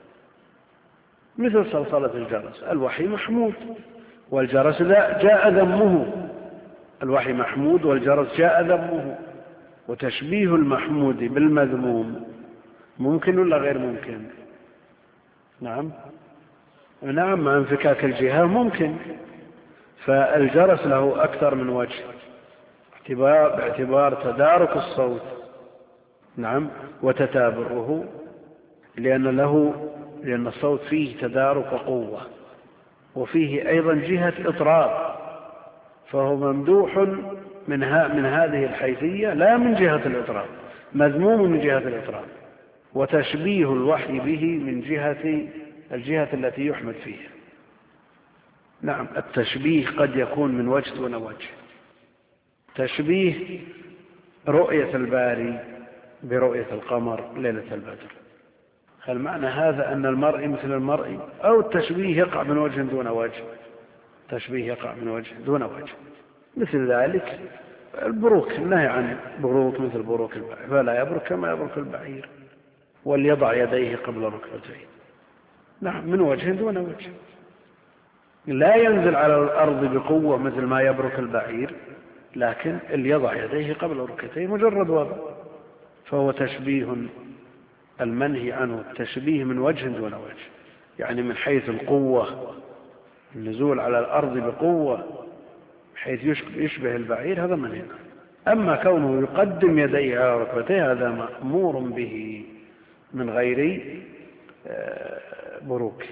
مثل صلصلة الجرس. الوحي محمود والجرس جاء ذمه، الوحي محمود والجرس جاء ذمه. وتشبيه المحمود بالمذموم ممكن ولا غير ممكن؟ نعم نعم، مع انفكاك الجهة ممكن. فالجرس له أكثر من وجه باعتبار تدارك الصوت، نعم، وتتابعه، لأن له لأن الصوت فيه تدارك وقوة، وفيه أيضا جهة إطراب، فهو ممدوح من, ها من هذه الحيثية لا من جهة الإطراب، مذموم من جهة الإطراب. وتشبيه الوحي به من جهة الجهة التي يحمد فيها. نعم، التشبيه قد يكون من وجه دون وجه. تشبيه رؤية الباري برؤية القمر ليلة البدر، هل معنى هذا أن المرء مثل المرء؟ أو التشبيه يقع من وجه دون وجه؟ تشبيه يقع من وجه دون وجه. مثل ذلك البروك، النهي عن بروك مثل بروك البعير، فلا يبرك كما يبرك البعير، وليضع يديه قبل ركبتيه. نعم، من وجه دون وجه. لا ينزل على الأرض بقوة مثل ما يبرك البعير، لكن ليضع يديه قبل ركبتيه مجرد وضع، فهو تشبيه المنهي عنه، تشبيه من وجه دون وجه، يعني من حيث القوة، النزول على الأرض بقوة حيث يشبه البعير، هذا منهي. أما كونه يقدم يديه على ركبتيه هذا مأمور به من غير بروك.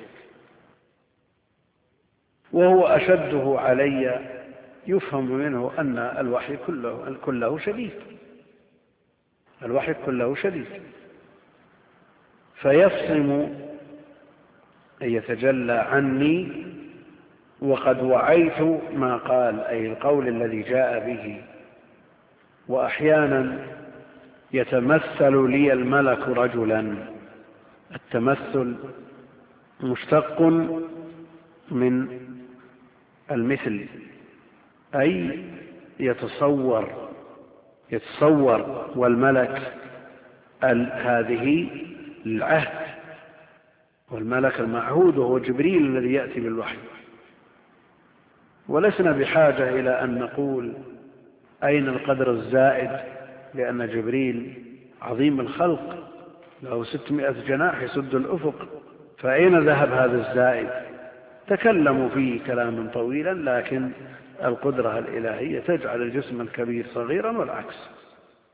وهو أشده علي، يفهم منه أن الوحي كله, كله شديد، الوحي كله شديد، فيفصم أن يتجلى عني وقد وعيت ما قال، أي القول الذي جاء به. وأحيانا يتمثل لي الملك رجلا، التمثل مشتق من المثل، أي يتصور يتصور والملك هذه العهد، والملك المعهود وهو جبريل الذي يأتي بالوحي. ولسنا بحاجة إلى أن نقول أين القدر الزائد، لأن جبريل عظيم الخلق له ستمائة جناح يسد الأفق، فأين ذهب هذا الزائد؟ تكلموا فيه كلاما طويلا، لكن القدرة الإلهية تجعل الجسم الكبير صغيرا والعكس.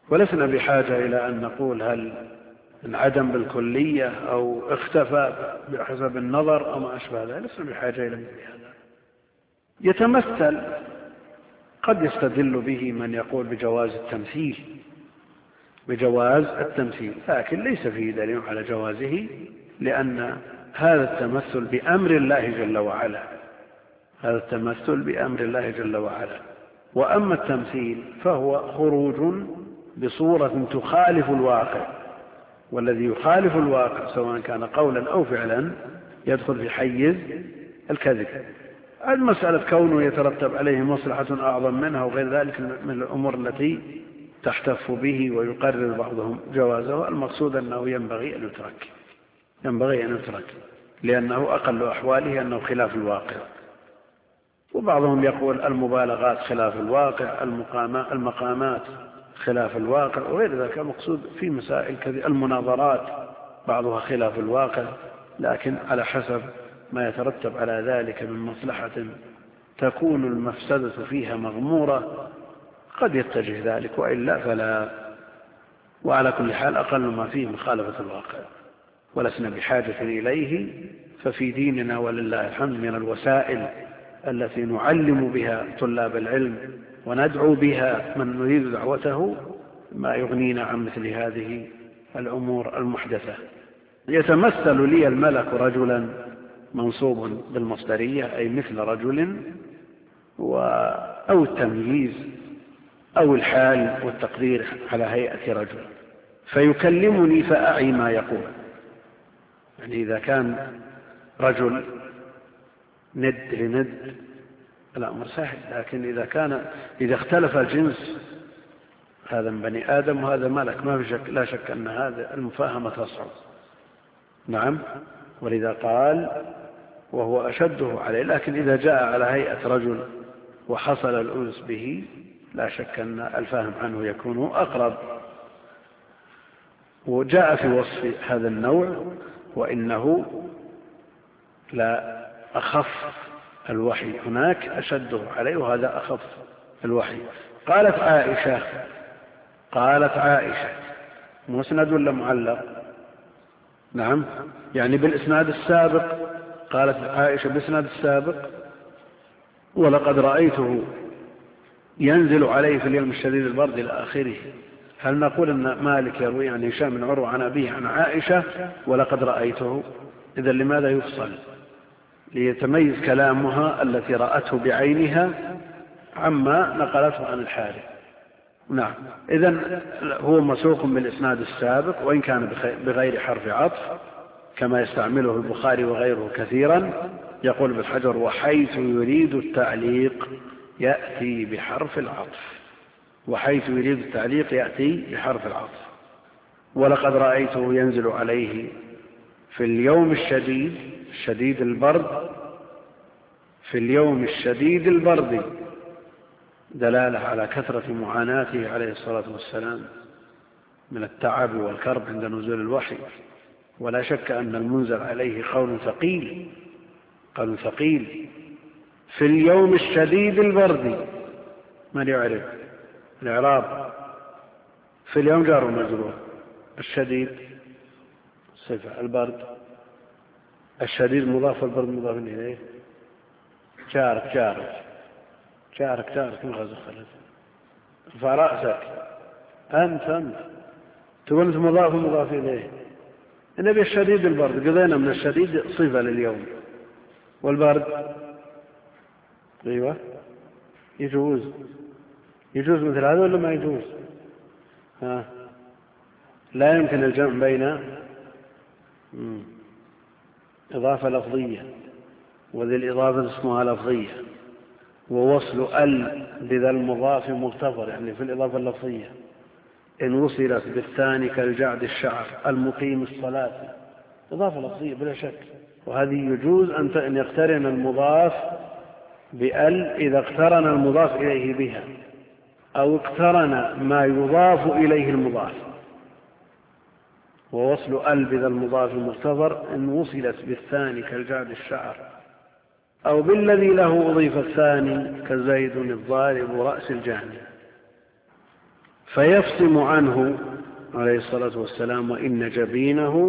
ولسنا بحاجة إلى أن نقول هل انعدم بالكلية أو اختفى بحسب النظر أو ما أشبه ذلك، لسنا بحاجة إلى مثل هذا. يتمثل، قد يستدل به من يقول بجواز التمثيل بجواز التمثيل لكن ليس فيه دليل على جوازه، لأن هذا التمثل بأمر الله جل وعلا هذا التمثل بأمر الله جل وعلا. وأما التمثيل فهو خروج بصورة تخالف الواقع، والذي يخالف الواقع سواء كان قولا أو فعلا يدخل في حيز الكذب. المسألة كونه يترتب عليه مصلحة أعظم منها وغير ذلك من الأمور التي تحتف به ويقرر بعضهم جوازه، المقصود أنه ينبغي أن يترك ينبغي أن يترك لأنه أقل أحواله أنه خلاف الواقع. وبعضهم يقول المبالغات خلاف الواقع، المقامات خلاف الواقع وغير ذلك. المقصود في مسائل كذي المناظرات بعضها خلاف الواقع، لكن على حسب ما يترتب على ذلك من مصلحة تكون المفسدة فيها مغمورة قد يتجه ذلك، وإلا فلا. وعلى كل حال أقل ما فيه مخالفة الواقع ولسنا بحاجة إليه. ففي ديننا ولله الحمد من الوسائل التي نعلم بها طلاب العلم وندعو بها من نريد دعوته ما يغنينا عن مثل هذه الأمور المحدثة. يتمثل لي الملك رجلا منصوب بالمصدرية أي مثل رجل، أو التمييز أو الحال والتقدير على هيئة رجل. فيكلمني فأعي ما يقول، يعني إذا كان رجل ند لند الأمر سهل، لكن إذا كان إذا اختلف الجنس، هذا من بني آدم وهذا ملك، ما في شك لا شك أن هذا المفاهمة تصعب. نعم، ولذا قال وهو أشده عليه. لكن إذا جاء على هيئة رجل وحصل الأنس به لا شك أن الفهم عنه يكون أقرب. وجاء في وصف هذا النوع وإنه لا أخف الوحي، هناك أشده عليه وهذا أخف الوحي. قالت عائشة قالت عائشة مسند ولا معلق؟ نعم، يعني بالإسناد السابق. قالت عائشة بالإسناد السابق ولقد رأيته ينزل عليه في اليوم الشديد البرد إلى آخره. هل نقول أن مالك يروي عن هشام بن عروة عن أبيه عن عائشة ولقد رأيته؟ إذا لماذا يفصل؟ ليتميز كلامها التي رأته بعينها عما نقلته عن الحارث. نعم، إذن هو مسوق بالإسناد السابق وإن كان بغير حرف عطف كما يستعمله البخاري وغيره كثيرا. يقول بالحجر وحيث يريد التعليق يأتي بحرف العطف وحيث يريد التعليق يأتي بحرف العطف. ولقد رأيته ينزل عليه في اليوم الشديد شديد البرد في اليوم الشديد البرد دلالة على كثرة معاناته عليه الصلاة والسلام من التعب والكرب عند نزول الوحي. ولا شك أن المنزل عليه قول ثقيل قول ثقيل في اليوم الشديد البرد. من يعرف الإعراب؟ في اليوم جار ومجرور، الشديد صفة، البرد الشديد مضاف والبرد مضاف إليه. جارك جارك جارك جارك من غزة خلد ارفع رأسك أنت أنت تقول أنت مضاف ومضاف إليه. النبي الشديد البرد قضينا من الشديد صفة لليوم، والبرد أيوة يجوز يجوز مثل هذا ولا ما يجوز؟ ها لا يمكن الجمع بين مم. إضافة لفظية وذي الإضافة اسمها لفظية، ووصل ال بذا المضاف مغتفر يعني في الإضافة اللفظية إن وصلت بالثاني كالجعد الشعر المقيم الصلاة، إضافة لفظية بلا شك. وهذه يجوز أن يقترن المضاف بال إذا اقترن المضاف إليه بها أو اقترن ما يضاف إليه المضاف. ووصل ال بذا المضاف المغتفر إن وصلت بالثاني كالجعد الشعر أو بالذي له أضيف الثاني كزيد الضارب رأس الجهل. فيفصم عنه عليه الصلاة والسلام: وإن جبينه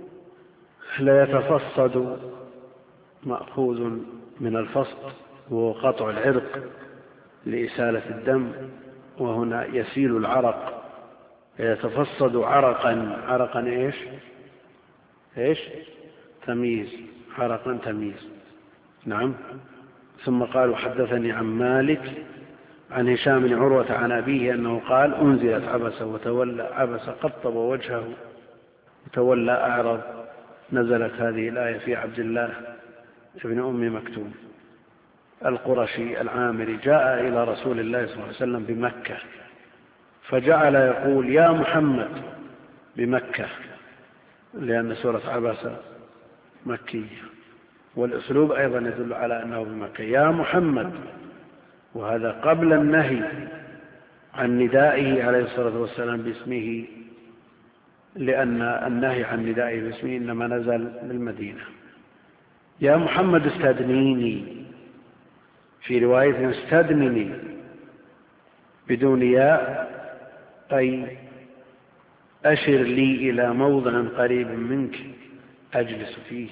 ليتفصد، مأخوذ من الفصد وهو قطع العرق لإسالة الدم، وهنا يسيل العرق، يتفصد عرقا. عرقا إيش إيش تمييز، عرقا تمييز. نعم. ثم قال: وحدثني عن مالك عن هشام بن عروة عن أبيه أنه قال: أنزلت عبس وتولى، عبس قطب وجهه وتولى أعرض. نزلت هذه الآية في عبد الله ابن أم مكتوم القرشي العامري، جاء إلى رسول الله صلى الله عليه وسلم بمكة، فجعل يقول: يا محمد، بمكة، لأن سورة عبس مكية، والأسلوب أيضا يدل على أنه بمكة. يا محمد، وهذا قبل النهي عن ندائه عليه الصلاة والسلام باسمه، لأن النهي عن ندائه باسمه إنما نزل بالمدينة. يا محمد استدنيني، في رواية استدنني بدون ياء، أي أشر لي إلى موضع قريب منك أجلس فيه،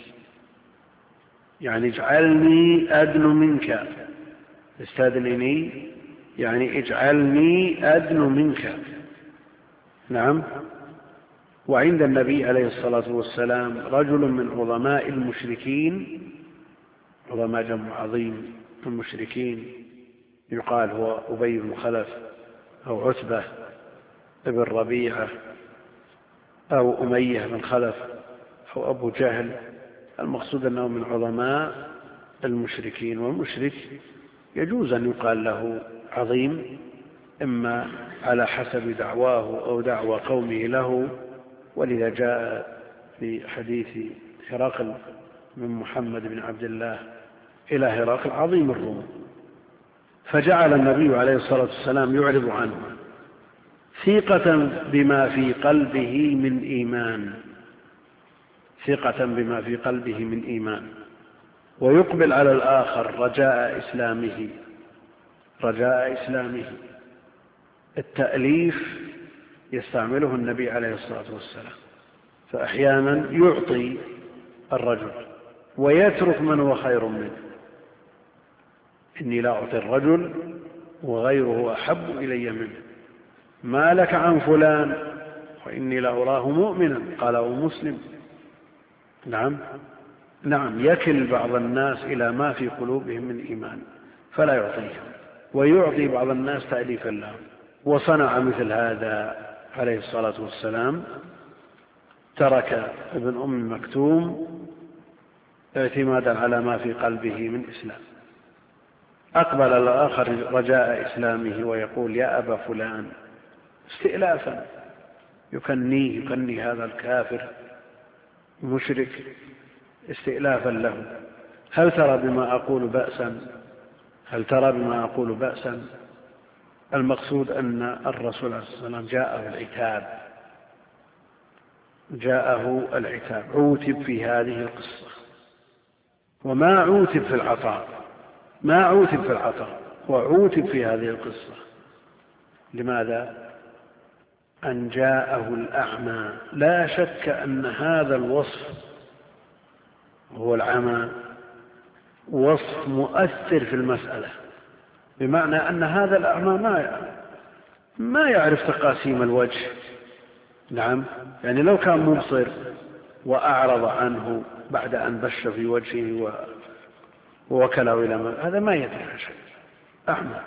يعني اجعلني أدن منك. استدنني يعني اجعلني أدن منك. نعم. وعند النبي عليه الصلاة والسلام رجل من عظماء المشركين، عظماء جمع عظيم المشركين، يقال هو أبي بن خلف أو عتبة ابن ربيعة أو أمية بن خلف أو أبو جهل، المقصود أنه من عظماء المشركين. والمشرك يجوز أن يقال له عظيم، إما على حسب دعواه أو دعوى قومه له، ولذا جاء في حديث هرقل من محمد بن عبد الله إلى هرقل: عظيم الروم. فجعل النبي عليه الصلاة والسلام يعرض عنه ثقة بما في قلبه من إيمان، ثقة بما في قلبه من إيمان، ويقبل على الآخر رجاء إسلامه، رجاء إسلامه. التأليف يستعمله النبي عليه الصلاة والسلام، فأحيانا يعطي الرجل ويترك من هو خير منه. إني لا أعطي الرجل وغيره أحب إلي منه، ما لك عن فلان وإني لأراه مؤمنا، قاله مسلم. نعم نعم يكل بعض الناس إلى ما في قلوبهم من إيمان فلا يعطيهم، ويعطي بعض الناس تأليفا لهم. وصنع مثل هذا عليه الصلاة والسلام، ترك ابن أم مكتوم اعتمادا على ما في قلبه من إسلام. أقبل الآخر رجاء إسلامه ويقول: يا أبا فلان، استئلافا، يكنيه، يكني هذا الكافر مشرك استئلافا له: هل ترى بما أقول بأسا؟ هل ترى بما أقول بأسا؟ المقصود أن الرسول عليه الصلاة والسلام جاءه العتاب، جاءه العتاب، عوتب في هذه القصة. وما عوتب في العطاء، ما عوتب في العطاء، وعوتب في هذه القصة. لماذا؟ أن جاءه الأعمى. لا شك أن هذا الوصف هو العمى وصف مؤثر في المسألة، بمعنى أن هذا الأعمى ما ما يعرف تقاسيم الوجه. نعم، يعني لو كان مبصر وأعرض عنه بعد أن بش في وجهه ووكله إلى ما، هذا ما يدري عن شيء، أعمى.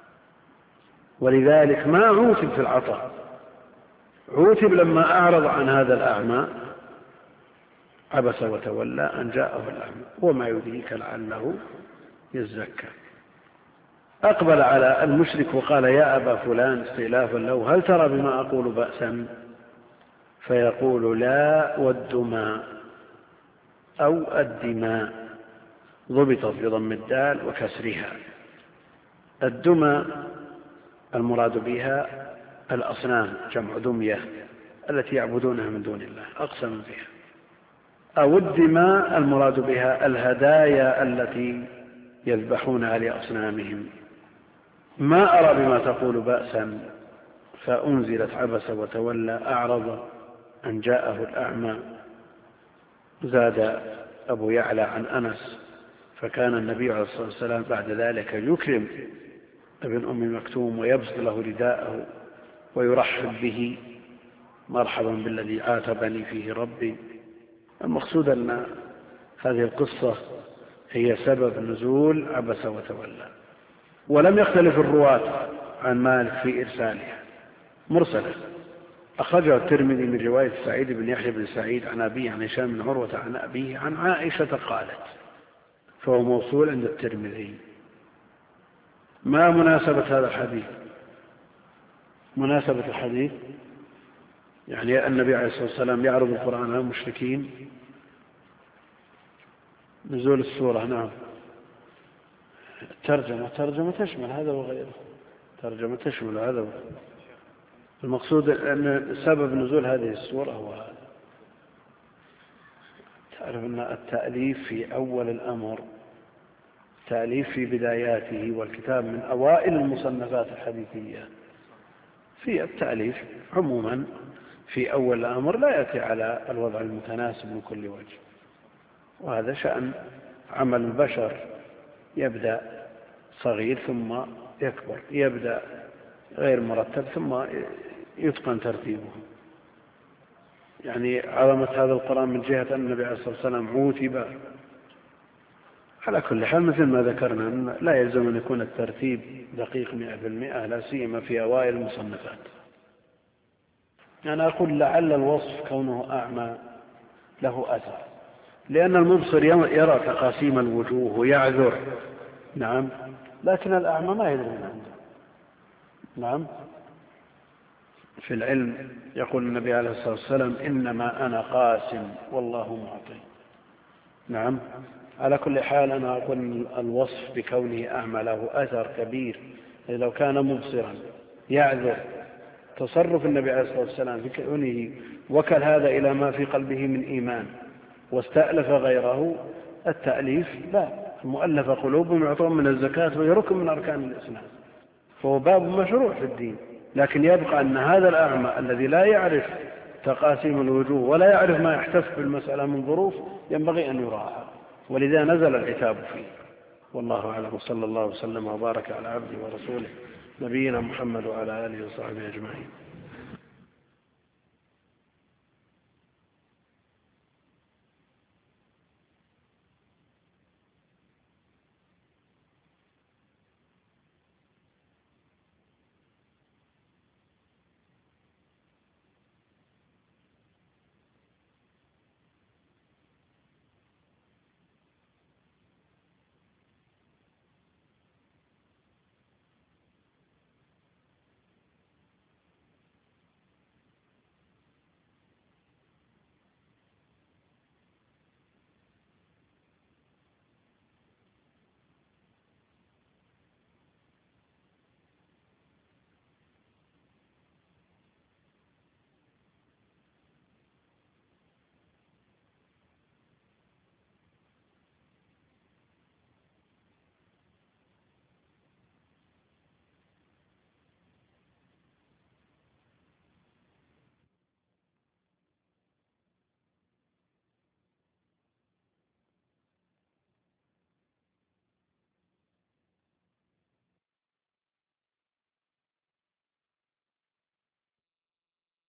ولذلك ما عوتب في العطاء، عوتب لما أعرض عن هذا الأعمى، عبس وتولى أن جاءه الأعمى، وما يدريك لعله يزكى. أقبل على المشرك وقال: يا أبا فلان، استئلافا له: هل ترى بما أقول بأسا؟ فيقول: لا، والدماء أو الدماء، ضبطت بضم الدال وكسرها. الدماء المراد بها الأصنام، جمع دمية، التي يعبدونها من دون الله، أقسم بها. أو الدماء المراد بها الهدايا التي يذبحونها لأصنامهم. ما أرى بما تقول بأسا، فأنزلت عبس وتولى أعرض أن جاءه الأعمى. زاد أبو يعلى عن أنس: فكان النبي عليه الصلاة والسلام بعد ذلك يكرم ابن أم مكتوم ويبسط له رداءه ويرحب به: مرحبا بالذي عاتبني فيه ربي. المقصود أن هذه القصة هي سبب نزول عبس وتولى. ولم يختلف الرواة عن مالك في إرسالها، مرسلة. أخرجه الترمذي من رواية سعيد بن يحيى بن سعيد عن أبيه عن هشام بن عروة عن أبيه عن عائشة قالت، فهو موصول عند الترمذي. ما مناسبة هذا الحديث؟ مناسبة الحديث يعني النبي عليه الصلاة والسلام يعرض القرآن على المشركين، نزول السورة. نعم. ترجمة ترجمة تشمل هذا وغيره، ترجمة تشمل هذا وغيره. المقصود أن سبب نزول هذه السورة هو هذا. تعرف أن التأليف في أول الأمر تأليف في بداياته، والكتاب من أوائل المصنفات الحديثية. في التأليف عموما في أول الأمر لا يأتي على الوضع المتناسب من كل وجه، وهذا شأن عمل البشر، يبدأ صغير ثم يكبر، يبدأ غير مرتب ثم يتقن ترتيبه. يعني عظمة هذا القرآن من جهة أن النبي عليه الصلاة والسلام عوتب. على كل حال مثل ما ذكرنا أن لا يلزم أن يكون الترتيب دقيق مئة بالمئة، لا سيما في أوائل المصنفات. أنا أقول لعل الوصف كونه أعمى له أثر، لأن المبصر يرى تقاسيم الوجوه ويعذر. نعم. لكن الأعمى ما يدري من عنده. نعم. في العلم يقول النبي عليه الصلاة والسلام: إنما أنا قاسم والله معطي. نعم. على كل حال أنا أقول الوصف بكونه أعمى له أثر كبير. لو كان مبصرا يعذر، تصرف النبي عليه الصلاة والسلام في كونه وكل هذا إلى ما في قلبه من إيمان واستألف غيره. التأليف لا، المؤلف قلوبهم يعطون من الزكاة وهي ركن من أركان الإسلام، فهو باب مشروع في الدين. لكن يبقى أن هذا الأعمى الذي لا يعرف تقاسيم الوجوه ولا يعرف ما يحتف بالمسألة من ظروف ينبغي أن يراعى، ولذا نزل العتاب فيه. والله أعلم، وصلى الله وسلم وبارك على عبده ورسوله نبينا محمد وعلى آله وصحبه أجمعين.